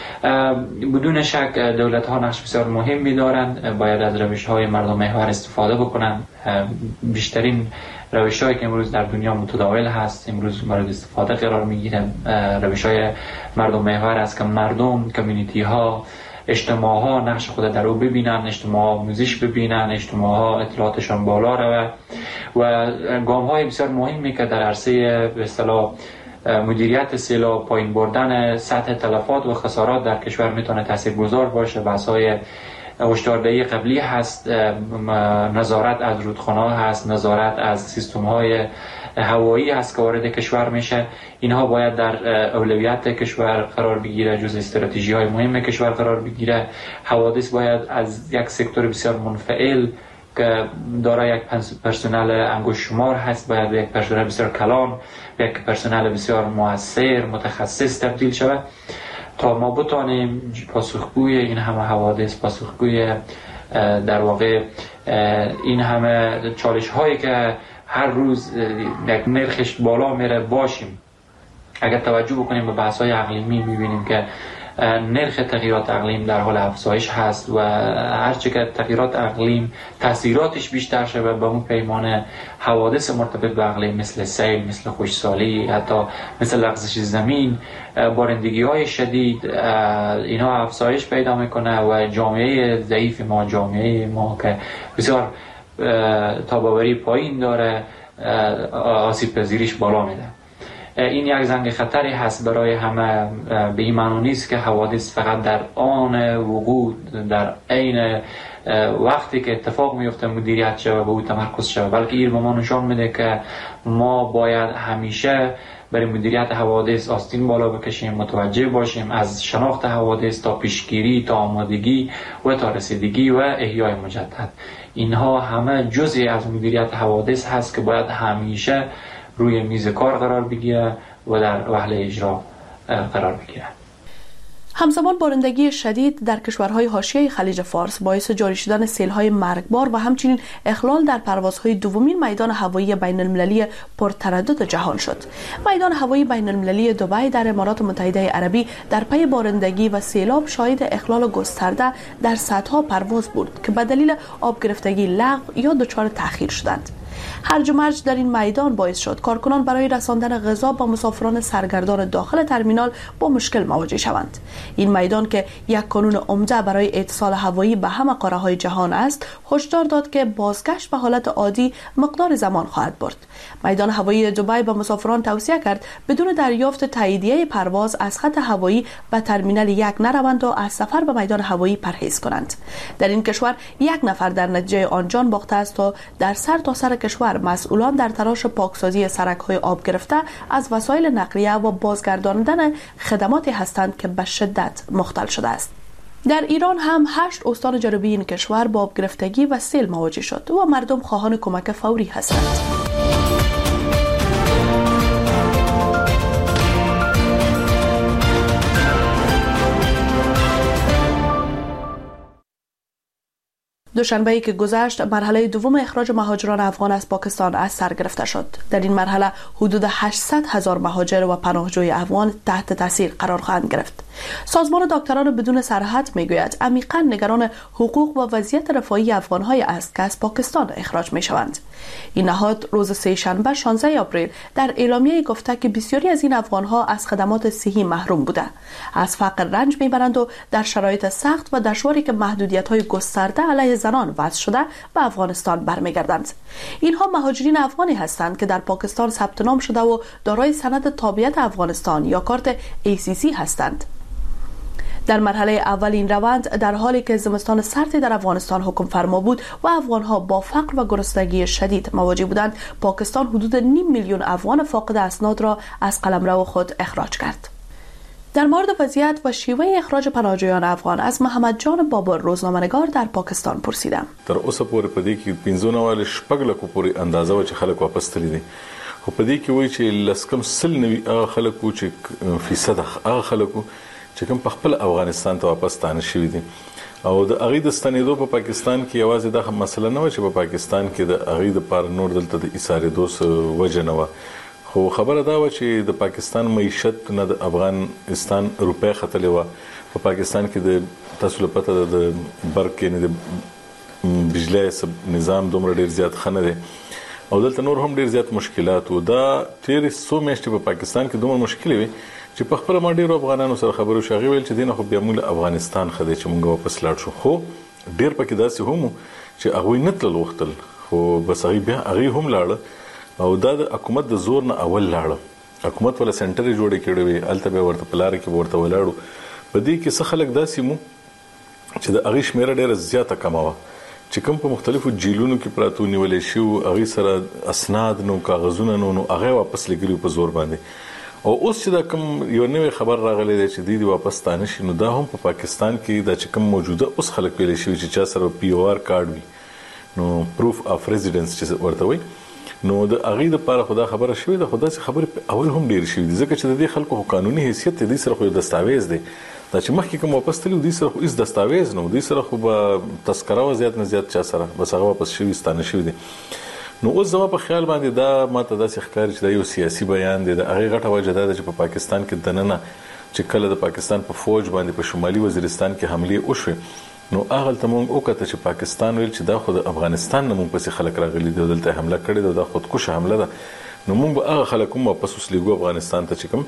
بدون شک دولت ها نقش بسیار مهمی دارند، باید از روش های مردم محور استفاده بکنن. بیشترین روش هایی که امروز در دنیا متداول هست امروز مورد استفاده قرار میگیره روش های مردم محور است که مردم، کمیونیتی ها، اجتماع ها نقش خود در او ببینن، اجتماع ها آموزش ببینن، اجتماع ها اطلاعاتشان بالا روه و گام های بسیار مهمی که در عرصه به اصطلاح مدیریت سیلاب، پایین بردن سطح تلفات و خسارات در کشور میتونه تاثیرگذار باشه. بحث‌های هشداردهی قبلی هست، نظارت از رودخانه‌ها هست، نظارت از سیستم‌های هوایی هست که وارد کشور میشه. اینها باید در اولویت کشور قرار بگیره، جز استراتژی‌های مهم کشور قرار بگیره. حوادث باید از یک سکتور بسیار منفعل که دارای یک پرسنل انگشت شمار هست باید یک پرسنل بسیار کلان، یک پرسنل بسیار مؤثر متخصص تبدیل شود تا ما بتانیم پاسخگوی این همه حوادث، پاسخگوی در واقع این همه چالش هایی که هر روز یک نرخش بالا میره باشیم. اگر توجه بکنیم به بحث های اقلیمی میبینیم که نرخ تغییرات اقلیم در حال افزایش هست و هرچه که تغییرات اقلیم تاثیراتش بیشتر شده به اون پیمانه حوادث مرتبط به اقلیم مثل سیل، مثل خشکسالی، حتی مثل لغزش زمین، بارندگی های شدید، اینها افزایش پیدا میکنه و جامعه ضعیف ما، جامعه ما که بسیار تاباوری پایین داره، آسیب پذیریش بالا میده. این یک زنگ خطری هست برای همه. به این معنی نیست که حوادث فقط در آن وقوع در عین وقتی که اتفاق میفته مدیریت شود و به او تمرکز شود، بلکه این به ما نشان میده که ما باید همیشه برای مدیریت حوادث آستین بالا بکشیم، متوجه باشیم از شناخت حوادث تا پیشگیری تا آمادگی و تا رسیدگی و احیای مجدد. اینها همه جزئی از مدیریت حوادث هست که باید همیشه روی میز کار قرار بگیره و در وهله اجرا قرار بگیره. همزمان بارندگی شدید در کشورهای حاشیه خلیج فارس باعث جاری شدن سیل‌های مرگبار و همچنین اخلال در پروازهای دومین میدان هوایی بین المللی پرتردد جهان شد. میدان هوایی بین المللی دبی در امارات متحده عربی در پی بارندگی و سیلاب شاهد اخلال گسترده در صدها پرواز بود که به دلیل آب گرفتگی لغو یا دچار تأخیر شدند. هرج و مرج در این میدان باعث شد کارکنان برای رساندن غذا با مسافران سرگردان داخل ترمینال با مشکل مواجه شوند. این میدان که یک کانون عمده برای اتصال هوایی به همه قاره‌های جهان است، هشدار داد که بازگشت به حالت عادی مقدار زمان خواهد برد. میدان هوایی دبی به مسافران توصیه کرد بدون دریافت تاییدیه پرواز از خط هوایی به ترمینال 1 نروند و از سفر به میدان هوایی پرهیز کنند. در این کشور یک نفر در نتیجه آن جان باخته است و در سر تا سر کشور مسئولان در تلاش پاکسازی سرک‌های آب گرفته از وسایل نقلیه و بازگرداندن خدماتی هستند که به شدت مختل شده است. در ایران هم 8 استان جنوبی این کشور با آب گرفتگی و سیل مواجه شد و مردم خواهان کمک فوری هستند. دوشنبه‌ای که گذشت مرحله دوم اخراج مهاجران افغان از پاکستان از سر گرفته شد. در این مرحله حدود 800,000 مهاجر و پناهجوی افغان تحت تاثیر قرار خواهند گرفت. سازمان دکتران بدون سرحد میگوید عمیقاً نگران حقوق و وضعیت رفاهی افغان‌های است که از پاکستان اخراج می‌شوند. این نهاد روز سه‌شنبه 16 آپریل در اعلامیه گفته که بسیاری از این افغان‌ها از خدمات صحی محروم بوده، از فقر رنج می‌برند و در شرایط سخت و دشواری که محدودیت‌های گسترده علیه زنان وضع شده به افغانستان برمیگردند. اینها مهاجرین افغانی هستند که در پاکستان ثبت نام شده و دارای سند تابعیت افغانستان یا کارت ACC هستند. در مرحله اول این روند در حالی که زمستان سردی در افغانستان حکم فرما بود و افغانها با فقر و گرسنگی شدید مواجه بودند، پاکستان حدود 500,000 افغان فاقد اسناد را از قلمرو خود اخراج کرد. در مورد وضعیت و شیوه اخراج پناهجویان افغان از محمد جان بابر روزنامه‌نگار در پاکستان پرسیدم. تر اوسه پورې په دې کې 15 شپږ پورې اندازه و چې خلک واپس تللی دي. خو په دې کې وایي چې لسکم سل نوي هغه خلکو چې فیصد هغه خلکو چې کوم په خپل افغانستان ته واپس ستانه شوي دي او د هغې د ستنېدو په پاکستان کې یوازې دا مسله نه وه چې په پاکستان کې د هغې دپاره نور دلته د ایسارېدو وجه نه وه، خو خبره دا وه چې د پاکستان معیشت نه د افغانستان روپۍ ختلې وه. په پاکستان کې د تاسو له پته د برق یعنې د بجلی نظام دومره ډېر زیات ښه نه دی او دلته نور هم ډېر زیات مشکلات وو. دا تېرې څو میاشتې په پاکستان کې دومره مشکلې وي چې په خپله ما ډېرو افغانانو سره خبرې وشوې. هغې ویل چې دې نه خو بیا موږ له افغانستان ښه دی چې موږ واپس لاړ شو، خو ډېر پکې داسې هم وو چې هغوی نه تلل غوښتل، خو بس هغوی هم لاړه او دا د حکومت د زور نه اول لاړه. حکومت ولا سنټرې جوړې کړې وې، هلته به ورته په لاره کې به ورته ولاړو. په دې کې څه خلک داسې مو چې د هغې شمېره ډېره زیاته کمه وه چې کوم په مختلفو جیلونو کې پراته نیولې شوي، هغې سره اسناد نو کاغذونه نو هغه واپس لګلي په زور باندې. او اوس چې دا کوم یو نوی خبر راغلی دی چې دوی واپس ستانه شي، نو دا هم په پاکستان کې دا چې کوم موجوده اوس خلک ویلی شوي چې چا سره POR کارډ وي، نو پروف اف ریزیډنس چې ورته وایي، نو د هغې دپاره خو دا خبره شوې ده. خو داسې خبرې اول هم ډېرې شوي دي ځکه چې د دې خلکو خو قانوني حیثیت دی، دوی سره خو یو دستاویز دی. دا چې مخکې کوم واپس تللي دوی سره خو هېڅ دستاویز نه و، دوی سره خو به تذکره وه زیات نه زیات چا سره، بس هغه واپس شوي ستانه شوي دي. نو اوس زما په خیال باندې دا ماته داسې ښکاري چې دا یو سیاسي بیان دی. د هغې غټه وجه دا ده چې په پاکستان کې دننه چې کله د پاکستان په فوج باندې په شمالي وزیرستان کې حملې وشوې، نو هغلته موږ وکته چې پاکستان ویل چې دا خو د افغانستان نه موږ پسې خلک راغلي دي او دلته حمله کړې ده، دا خودکشه حمله ده. نو موږ به هغه خلک هم واپس اوس لیږو افغانستان ته چې کوم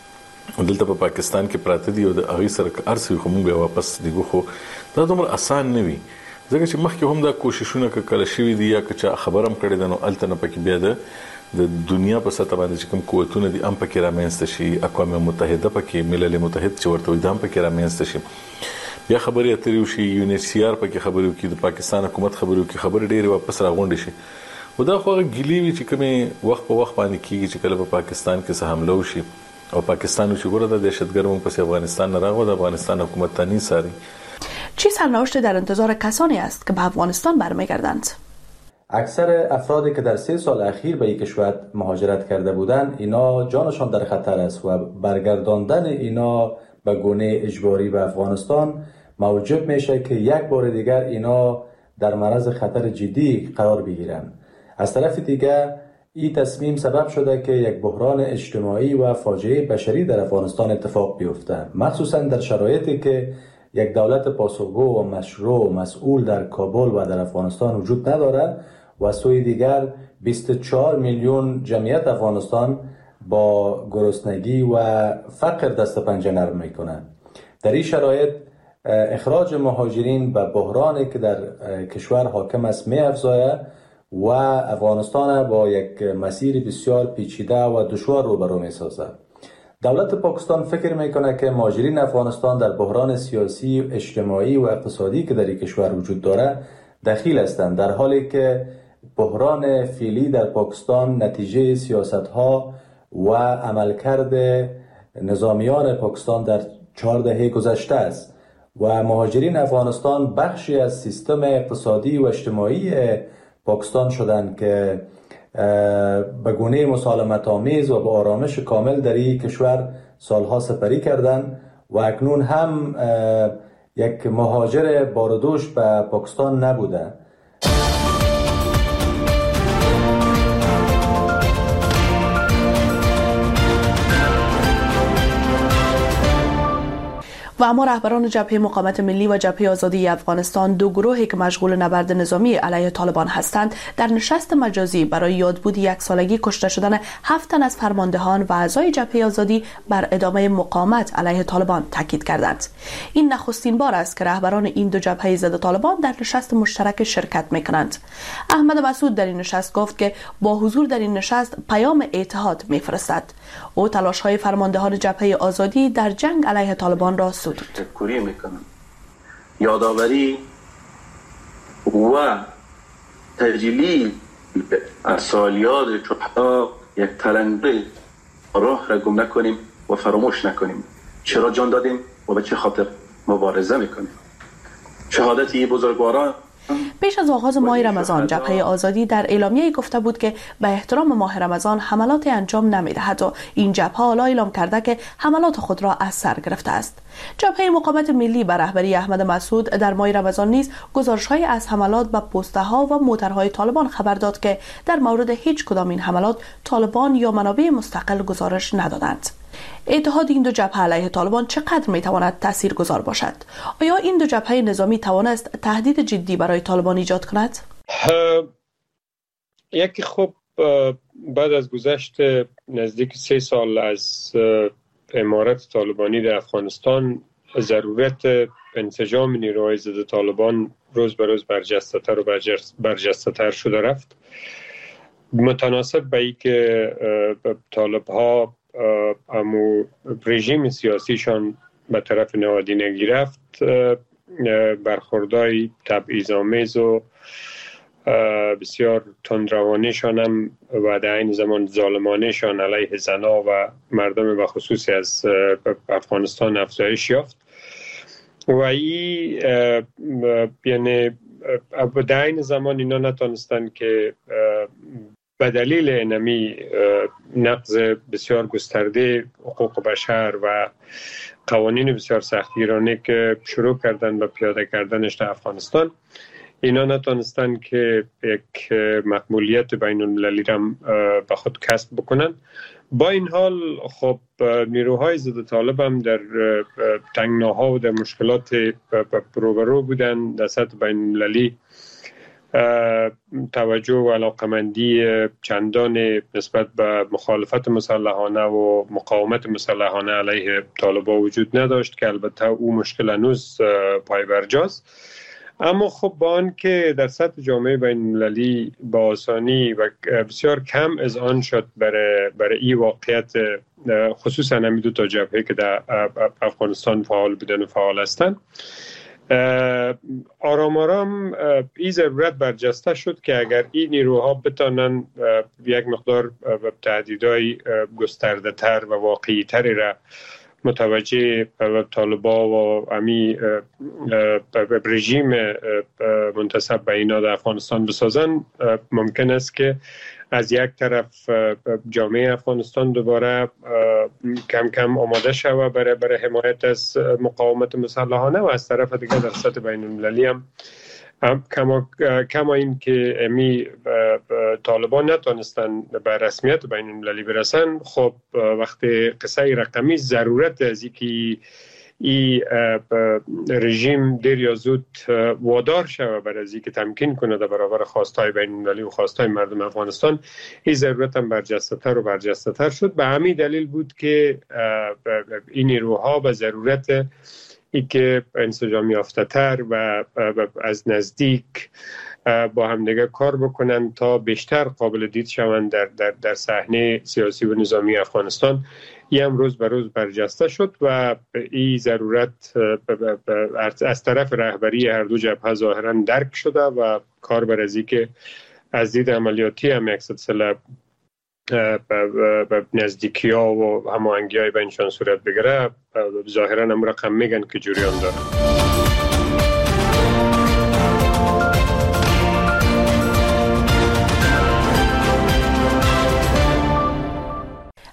دلته په پاکستان کې پراته دي او د هغې سره که هر څه وي خو موږ به واپس لیږو. خو دا دومره اسان نه وي ځکه چې مخکې هم دا کوششونه که کله شوي دي یا که چا خبر هم کړې ده، نو هلته نه پکې بیا د دنیا په سطح باندې چې کوم قوتونه دي هم پکې رامنځته شي، اقوام متحده پکې، ملل متحد چې ورته وایي دا هم پکې رامنځته شي، بیا خبرې اترې وشي، UNHCR پکې خبرې وکړي، د پاکستان حکومت خبرې وکړي، خبرې ډېرې واپس راغونډې شي. خو دا خو هغه ګیلې وي چې کومې وخت په وخت باندې کېږي چې کله په پاکستان کې څه حمله وشي او پاکستان چې ګوره دا دهشتګرد موږ پسې افغانستان نه راغلو، د افغانستان حکومت ته نیساري. چه سرنوشتی در انتظار کسانی است که به افغانستان برمیگردند؟ اکثر افرادی که در 3 سال اخیر به این کشور مهاجرت کرده بودند، اینا جانشان در خطر است و برگرداندن اینا به گونه اجباری به افغانستان موجب میشه که یک بار دیگر اینا در معرض خطر جدی قرار بگیرند. از طرف دیگر این تصمیم سبب شده که یک بحران اجتماعی و فاجعه بشری در افغانستان اتفاق بیفته، مخصوصا در شرایطی که یک دولت پاسخگو و مشروع و مسئول در کابل و در افغانستان وجود ندارد و از سوی دیگر 24 میلیون جمعیت افغانستان با گرسنگی و فقر دست پنجه نرم میکنند. در این شرایط اخراج مهاجرین به بحرانی که در کشور حاکم است می‌افزاید و افغانستان با یک مسیر بسیار پیچیده و دشوار روبرو می‌سازد. دولت پاکستان فکر میکنه که مهاجرین افغانستان در بحران سیاسی، اجتماعی و اقتصادی که در این کشور وجود داره دخیل هستند، در حالی که بحران فعلی در پاکستان نتیجه سیاست‌ها و عملکرد نظامیان پاکستان در 4 دهه گذشته است و مهاجرین افغانستان بخشی از سیستم اقتصادی و اجتماعی پاکستان شدند که به گونه مسالمت آمیز و به آرامش کامل در این کشور سالها سپری کردند و اکنون هم یک مهاجر باردوش به پاکستان نبوده. و اما رهبران جبهه مقاومت ملی و جبهه آزادی افغانستان، دو گروهی که مشغول نبرد نظامی علیه طالبان هستند، در نشست مجازی برای یادبود 1 سالگی کشته شدن 7 تن از فرماندهان و اعضای جبهه آزادی بر ادامه مقاومت علیه طالبان تاکید کردند. این نخستین بار است که رهبران این دو جبهه ضد طالبان در نشست مشترک شرکت می‌کنند. احمد مسعود در این نشست گفت که با حضور در این نشست پیام اتحاد می‌فرستد. او تلاش‌های فرماندهان جبهه آزادی در جنگ علیه طالبان را تشکری میکنم. یادآوری و تجلیل از سالیات چهتا یک تلنگری راه را گم نکنیم و فراموش نکنیم. چرا جان دادیم و به چه خاطر مبارزه میکنیم. شهادت بزرگواران. پیش از آغاز ماه رمضان، جبهه آزادی در اعلامیه گفته بود که به احترام ماه رمضان حملات انجام نمی‌دهد و این جبهه حالا اعلام کرده که حملات خود را از سر گرفته است. جبهه مقاومت ملی به رهبری احمد مسعود در ماه رمضان نیز گزارش‌های از حملات به پست‌ها و موترهای طالبان خبر داد که در مورد هیچ کدام این حملات طالبان یا منابع مستقل گزارش ندادند. اتحاد این دو جبهه علیه طالبان چقدر میتواند تاثیرگذار باشد؟ آیا این دو جبهه نظامی توانست تهدید جدی برای طالبان ایجاد کند؟ یکی خب بعد از گذشت نزدیک 3 سال از امارت طالبانی در افغانستان، ضرورت انسجام نیروهای ضد طالبان روز به روز برجسته‌تر و برجسته‌تر شده رفت. متناسب به اینکه طالب‌ها امو رژیم سیاسیشان به طرف نهادینگی رفت، برخوردهای تبعیض‌آمیز و بسیار تندروانه‌شان هم و در این زمان ظالمانه‌شان علیه زنان و مردم و خصوصی از افغانستان افزایش یافت و این یعنی در این زمان اینا نتونستند که به دلیل اینمی نقض بسیار گسترده حقوق بشر و قوانین بسیار سختگیرانه که شروع کردن به پیاده کردنش در افغانستان، اینا نتونستن که یک مقبولیت بین المللی را به خود کسب بکنن. با این حال خب نیروهای ضد طالب هم در تنگناها و در مشکلات روبرو بودن. در سطح بین المللی توجه و علاقمندی چندان نسبت به مخالفت مسلحانه و مقاومت مسلحانه علیه طالبان وجود نداشت که البته او مشکل هنوز پای برجاست. اما خب با آن که در سطح جامعه بین المللی با آسانی و بسیار کم از آن شد برای این واقعیت، خصوصا همین دو تا جبهه که در افغانستان فعال بودن و فعال هستند، آرام آرام این ضرورت برجسته شد که اگر این نیروها بتانن یک مقدار تهدیدهای گسترده تر و واقعی تری را متوجه طالبان و امی رژیم منتسب به اینا در افغانستان بسازن، ممکن است که از یک طرف جامعه افغانستان دوباره کم کم آماده شود برای حمایت از مقاومت مسلحانه و از طرف دیگه در سطح بین المللی هم کما این که امی طالبان نتونستن به رسمیت بین المللی برسن، خب وقتی قصه رقمی ضرورت از اینکه این رژیم دیر یا زود وادار شود برای از اینکه تمکین کنه در برابر خواستهای بین المللی و خواستهای مردم افغانستان، این ضرورت هم برجسته‌تر و برجسته‌تر شد. به همین دلیل بود که این نیروها به ضرورت ای که انسجام یافته‌تر و از نزدیک با هم دیگه کار بکنن تا بیشتر قابل دید شوند در صحنه سیاسی و نظامی افغانستان. این هم روز به روز برجسته شد و این ضرورت از طرف رهبری هر دو جبهه ظاهراً درک شده و کار بر از که از دید عملیاتی هم یک سلسله نزدیکی ها و هماهنگی های بینشان صورت بگیره، ظاهرا هم رقم میگن که جریان داره.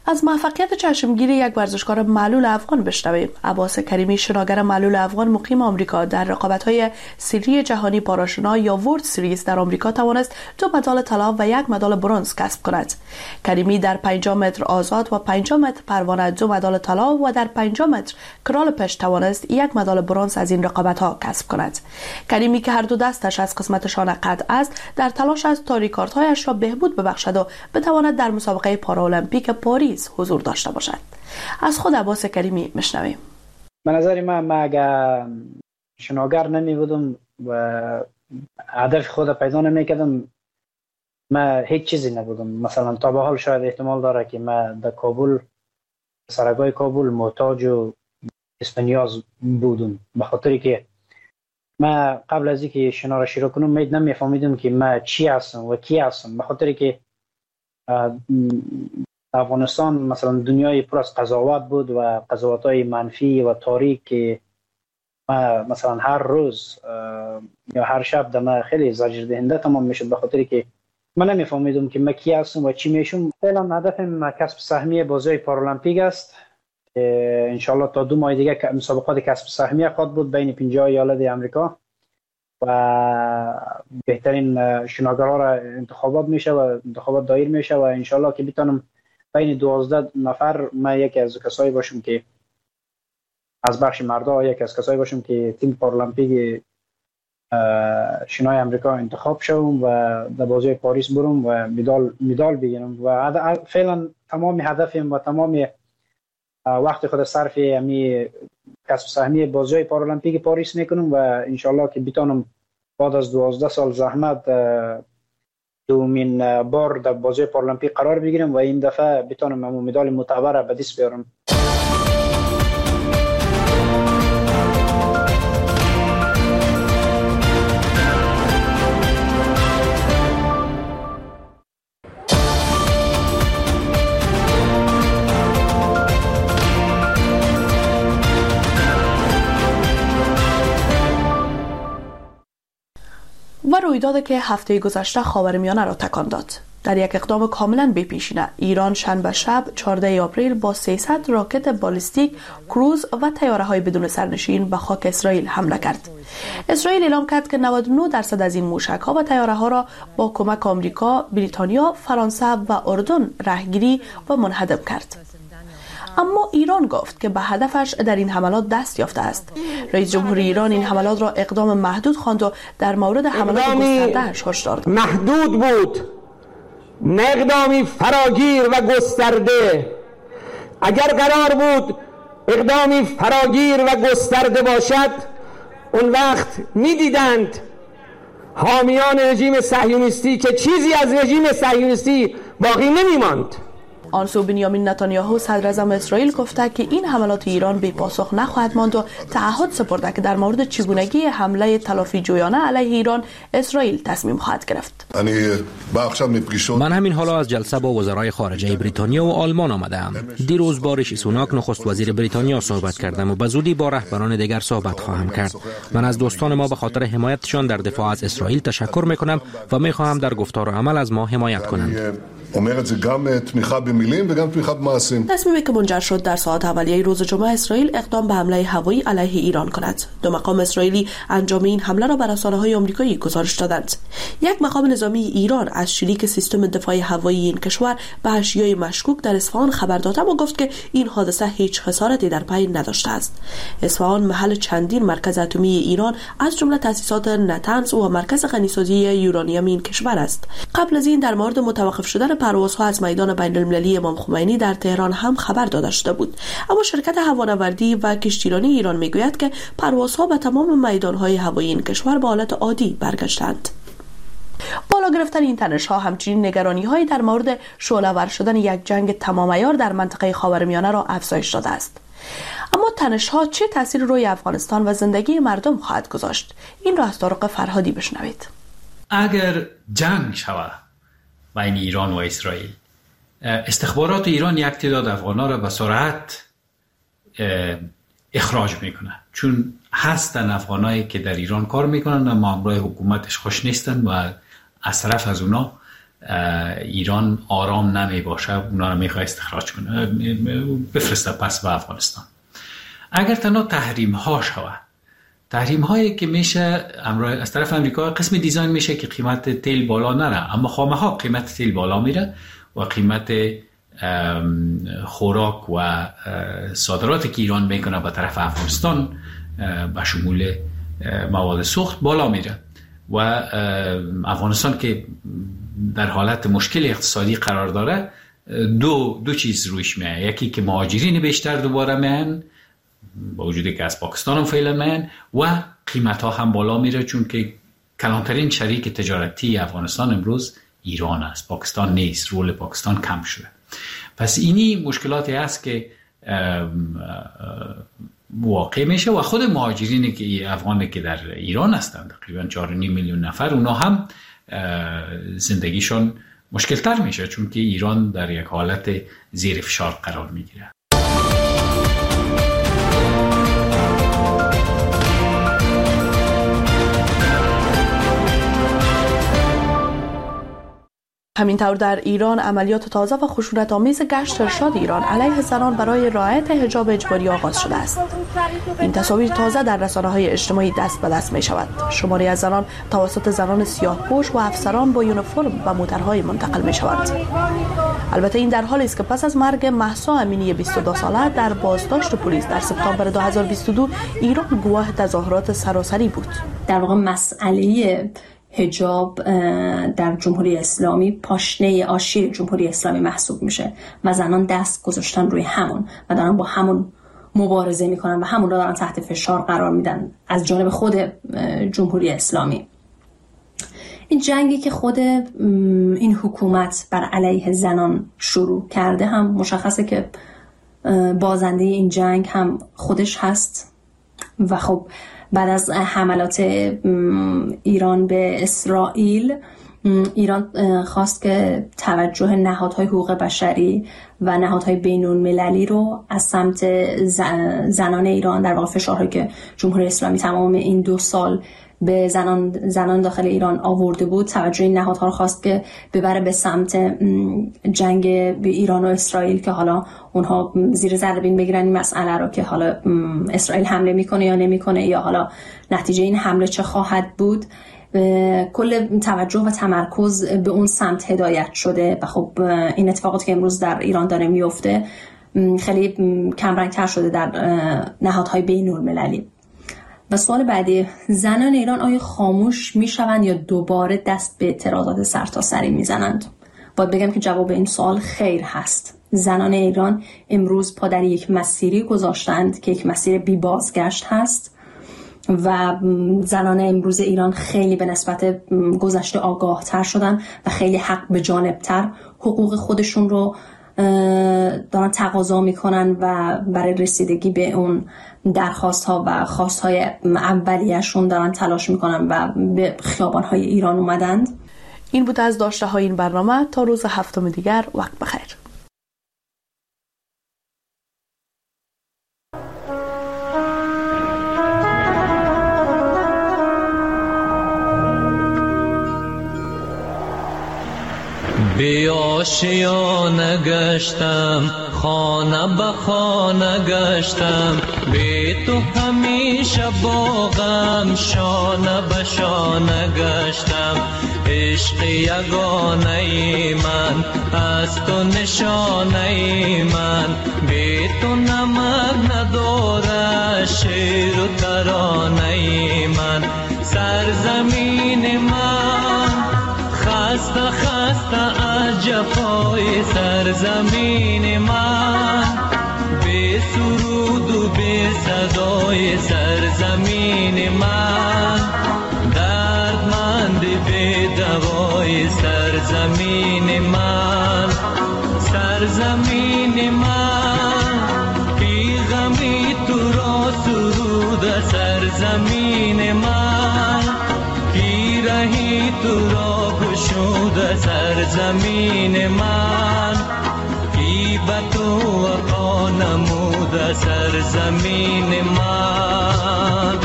از موفقیت چشمگیری یک ورزشکار معلول افغان بشنویم. عباس کریمی، شناگر معلول افغان مقیم آمریکا، در رقابت‌های سری جهانی پاراشنا یا ورلد سریز در آمریکا توانست 2 مدال طلا و 1 مدال برنز کسب کند. کریمی در 50 متر آزاد و 50 متر پروانه 2 مدال طلا و در 50 متر کرال پشت توانست 1 مدال برنز از این رقابت‌ها کسب کند. کریمی که هر دو دستش از قسمت شانه قطع است، در تلاش است تا ریکاردهایش را بهبود ببخشد و بتواند در مسابقه پارالمپیک پاریس حضور داشته باشد. از خود عباس کریمی میشنویم. به نظر من اگر شناگر نمی بودم و هدف خود پیدا نمی کردم، من هیچ چیزی نبودم. مثلا تا به حال شاید احتمال داره که من در کابل، سرگاه کابل محتاج و اسپانیاز بودم، به خاطری که من قبل از اینکه شنا را شروع کنم نمیفهمیدم که من چی هستم و کی هستم، به خاطری که افغانستان مثلا دنیای پر از قضاوت بود و قضاوت‌های منفی و تاریک که مثلا هر روز یا هر شب در خیلی زجر دهنده تمام میشد، به خاطری که من نمیفهمیدم که من کی هستم و چی میشم. فعلا هدفم کسب سهمیه بازی پارالمپیک است. انشالله تا 2 ماه دیگه مسابقات کسب سهمیه خواهد بود بین 50 ایالت آمریکا و بهترین شناگرها را انتخابات میشه و انتخابات دایر میشه و انشالله که بتونم بین 12 نفر من یکی از کسایی باشم که از بخش مردا یکی از کسایی باشم که تیم پارالمپیک شنای آمریکا انتخاب شوم و در بازی پاریس برم و مدال بگیرم. و فعلا تمام هدفم و تمام وقت خود صرف امی کسب سهمیه بازی پارالمپیک پاریس میکنم و انشالله که بتونم بعد از 12 سال زحمت دومین بار در بازی پارالمپیک قرار بگیرم و این دفعه بتونم همون مدال معتبر به دست بیارم. و رویدادی که هفته گذشته خاورمیانه را تکان داد. در یک اقدام کاملا بی‌پیشینه، ایران شنبه شب 14 آپریل با 300 راکت بالستیک، کروز و تیاره‌های بدون سرنشین به خاک اسرائیل حمله کرد. اسرائیل اعلام کرد که 99% از این موشک‌ها و تیاره‌ها را با کمک آمریکا، بریتانیا، فرانسه و اردن رهگیری و منهدم کرد. اما ایران گفت که به هدفش در این حملات دست یافته است. رئیس جمهور ایران این حملات را اقدام محدود خواند و در مورد حملات گسترده‌اش هشدار داد. محدود بود، نه اقدامی فراگیر و گسترده. اگر قرار بود اقدامی فراگیر و گسترده باشد، اون وقت می‌دیدند حامیان رژیم صهیونیستی که چیزی از رژیم صهیونیستی باقی نمی‌ماند. آن سو بنیامین نتانیاهو صدر اعظم اسرائیل گفته که این حملات ایران بی پاسخ نخواهد ماند و تعهد سپرده که در مورد چگونگی حمله تلافی جویانه علیه ایران اسرائیل تصمیم خواهد گرفت. من همین حالا از جلسه با وزرای خارجه بریتانیا و آلمان آمدم. دیروز با ریشی سوناک نخست وزیر بریتانیا صحبت کردم و به زودی با رهبران دیگر صحبت خواهم کرد. من از دوستان ما به خاطر حمایتشان در دفاع از اسرائیل تشکر میکنم و میخواهم در گفتار و عمل از ما حمایت کنند. تصمیمی که منجر شد در ساعات اولیه روز جمعه اسرائیل اقدام به حمله هوایی علیه ایران کند. 2 مقام اسرائیلی انجام این حمله را بر رسانه‌های آمریکایی گزارش دادند. یک مقام نظامی ایران از شلیک سیستم دفاع هوایی این کشور به اشیای مشکوک در اصفهان خبر داد و گفت که این حادثه هیچ خسارتی در پی نداشته است. اصفهان محل چندین مرکز اتمی ایران از جمله تأسیسات نتنز و مرکز غنیسازی یورانیم این کشور است. قبل از این در مورد متوقف شدن پروازها از میدان بین‌المللی امام خمینی در تهران هم خبر داده شده بود، اما شرکت هوانوردی و کشتیرانی ایران میگوید که پروازها به تمام میدان‌های هوایی این کشور به حالت عادی برگشتند. بالا گرفتن این تنش‌ها همچنین نگرانی‌هایی در مورد شعله‌ور شدن یک جنگ تمام‌عیار در منطقه خاورمیانه را افزایش داده است. اما تنش‌ها چه تأثیر روی افغانستان و زندگی مردم خواهد گذاشت؟ این را از طارق فرهادی بشنوید. اگر جنگ شود بین ایران و اسرائیل، استخبارات ایران یک تعداد افغان‌ها را به سرعت اخراج میکنه، چون هستن افغانایی که در ایران کار میکنن اما همراه حکومتش خوش نیستن و از طرف از اونا ایران آرام نمی باشه اونا رو میخواد استخراج کنه بفرسته پس به افغانستان. اگر تنها تحریم ها شود، تحریم هایی که میشه از طرف امریکا قسم دیزاین میشه که قیمت تیل بالا نره، اما خامه ها قیمت تیل بالا میره و قیمت خوراک و صادراتی که ایران میکنه به طرف افغانستان به شمول مواد سوخت بالا میره و افغانستان که در حالت مشکل اقتصادی قرار داره دو چیز روش میاد، یکی که مهاجرین بیشتر دوباره میان با وجودی که از پاکستان هم فعلا میان و قیمت ها هم بالا میره، چون که کلانترین شریک تجارتی افغانستان امروز ایران است، پاکستان نیست، رول پاکستان کم شده. پس اینی مشکلاتی هست که واقع میشه و خود مهاجرین که افغانی که در ایران هستند تقریبا 4.5 میلیون نفر، اونا هم زندگیشون مشکل تر میشه چون که ایران در یک حالت زیر فشار قرار میگیره. همینطور در ایران عملیات تازه و خشونت‌آمیز گشت ارشاد ایران علیه زنان برای رعایت حجاب اجباری آغاز شده است. این تصاویر تازه در رسانه‌های اجتماعی دست به دست می‌شود. شماری از زنان توسط زنان سیاه‌پوش و افسران با یونیفرم و موترهای منتقل می‌شوند. البته این در حالی است که پس از مرگ مهسا امینی 22 ساله در بازداشت پلیس در سپتامبر 2022 ایران گواه تظاهرات سراسری بود. در واقع مسئله حجاب در جمهوری اسلامی پاشنه آشیل جمهوری اسلامی محسوب میشه و زنان دست گذاشتن روی همون و دارن با همون مبارزه میکنن و همون رو دارن تحت فشار قرار میدن از جانب خود جمهوری اسلامی. این جنگی که خود این حکومت بر علیه زنان شروع کرده هم مشخصه که بازنده این جنگ هم خودش هست و خب بعد از حملات ایران به اسرائیل، ایران خواست که توجه نهادهای حقوق بشری و نهادهای بین‌المللی رو از سمت زنان ایران، در واقع فشارهایی که جمهوری اسلامی تمام این 2 سال به زنان داخل ایران آورده بود، توجه این نهادها رو خواست که ببره به سمت جنگ به ایران و اسرائیل که حالا اونها زیر ذره بین بگیرن این مسئله رو که حالا اسرائیل حمله میکنه یا نمیکنه یا حالا نتیجه این حمله چه خواهد بود. کل توجه و تمرکز به اون سمت هدایت شده و خب این اتفاقاتی که امروز در ایران داره میفته خیلی کمرنگ‌تر شده در نهادهای بین‌المللی. و سوال بعدی، زنان ایران آیا خاموش میشوند یا دوباره دست به اعتراضات سرتاسری میزنند؟ باید بگم که جواب این سوال خیر هست. زنان ایران امروز پا در یک مسیری گذاشتند که یک مسیر بی بازگشت هست و زنان امروز ایران خیلی به نسبت گذشته آگاه تر شدن و خیلی حق به جانب تر حقوق خودشون رو دارن تقاضا میکنن و برای رسیدگی به اون درخواست ها و خواست های اولیه‌شون دارن تلاش میکنن و به خیابان های ایران اومدند. این بود از داشته های این برنامه. تا روز هفتم دیگر، وقت بخیر. بی آشیانه گشتم، خانه به خانه گشتم، بی تو همیشه با غم شانه به شانه گشتم. عشق یگانه ای من، از تو نشانه ای من، بی تو نمک نداره شعر و ترانه ای من. سرزمین من خسته خسته از جفای سرزمین من، بی سرود و بی صدای سرزمین من، دردمند بی دوای سرزمین من. سرزمین من بی غمی تو را سرود سرزمین من، پیرهی تو را گشود سرزمین من، کی به تو وفا نمود سرزمین من.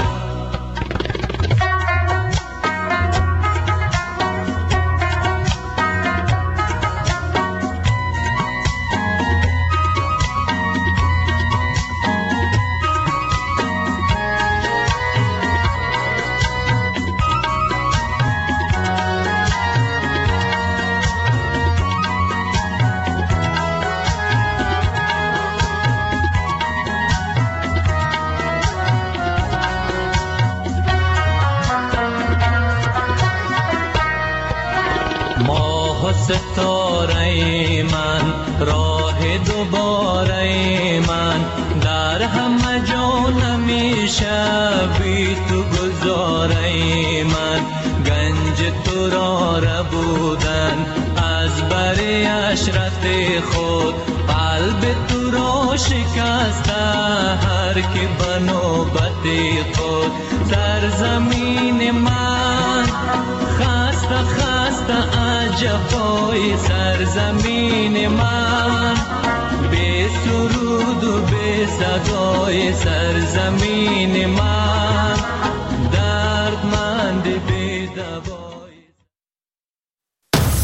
ماه و ستاره من، راه دوباره من، در همه جا نمیشه بی تو گذاره من. گنج تو را ربودن از بر عشرت خود، قلب تو را شکسته هر کی به نوبت خود. سرزمین من خسته خسته عجبای سرزمین من، بی سرود و بی صدای سرزمین من.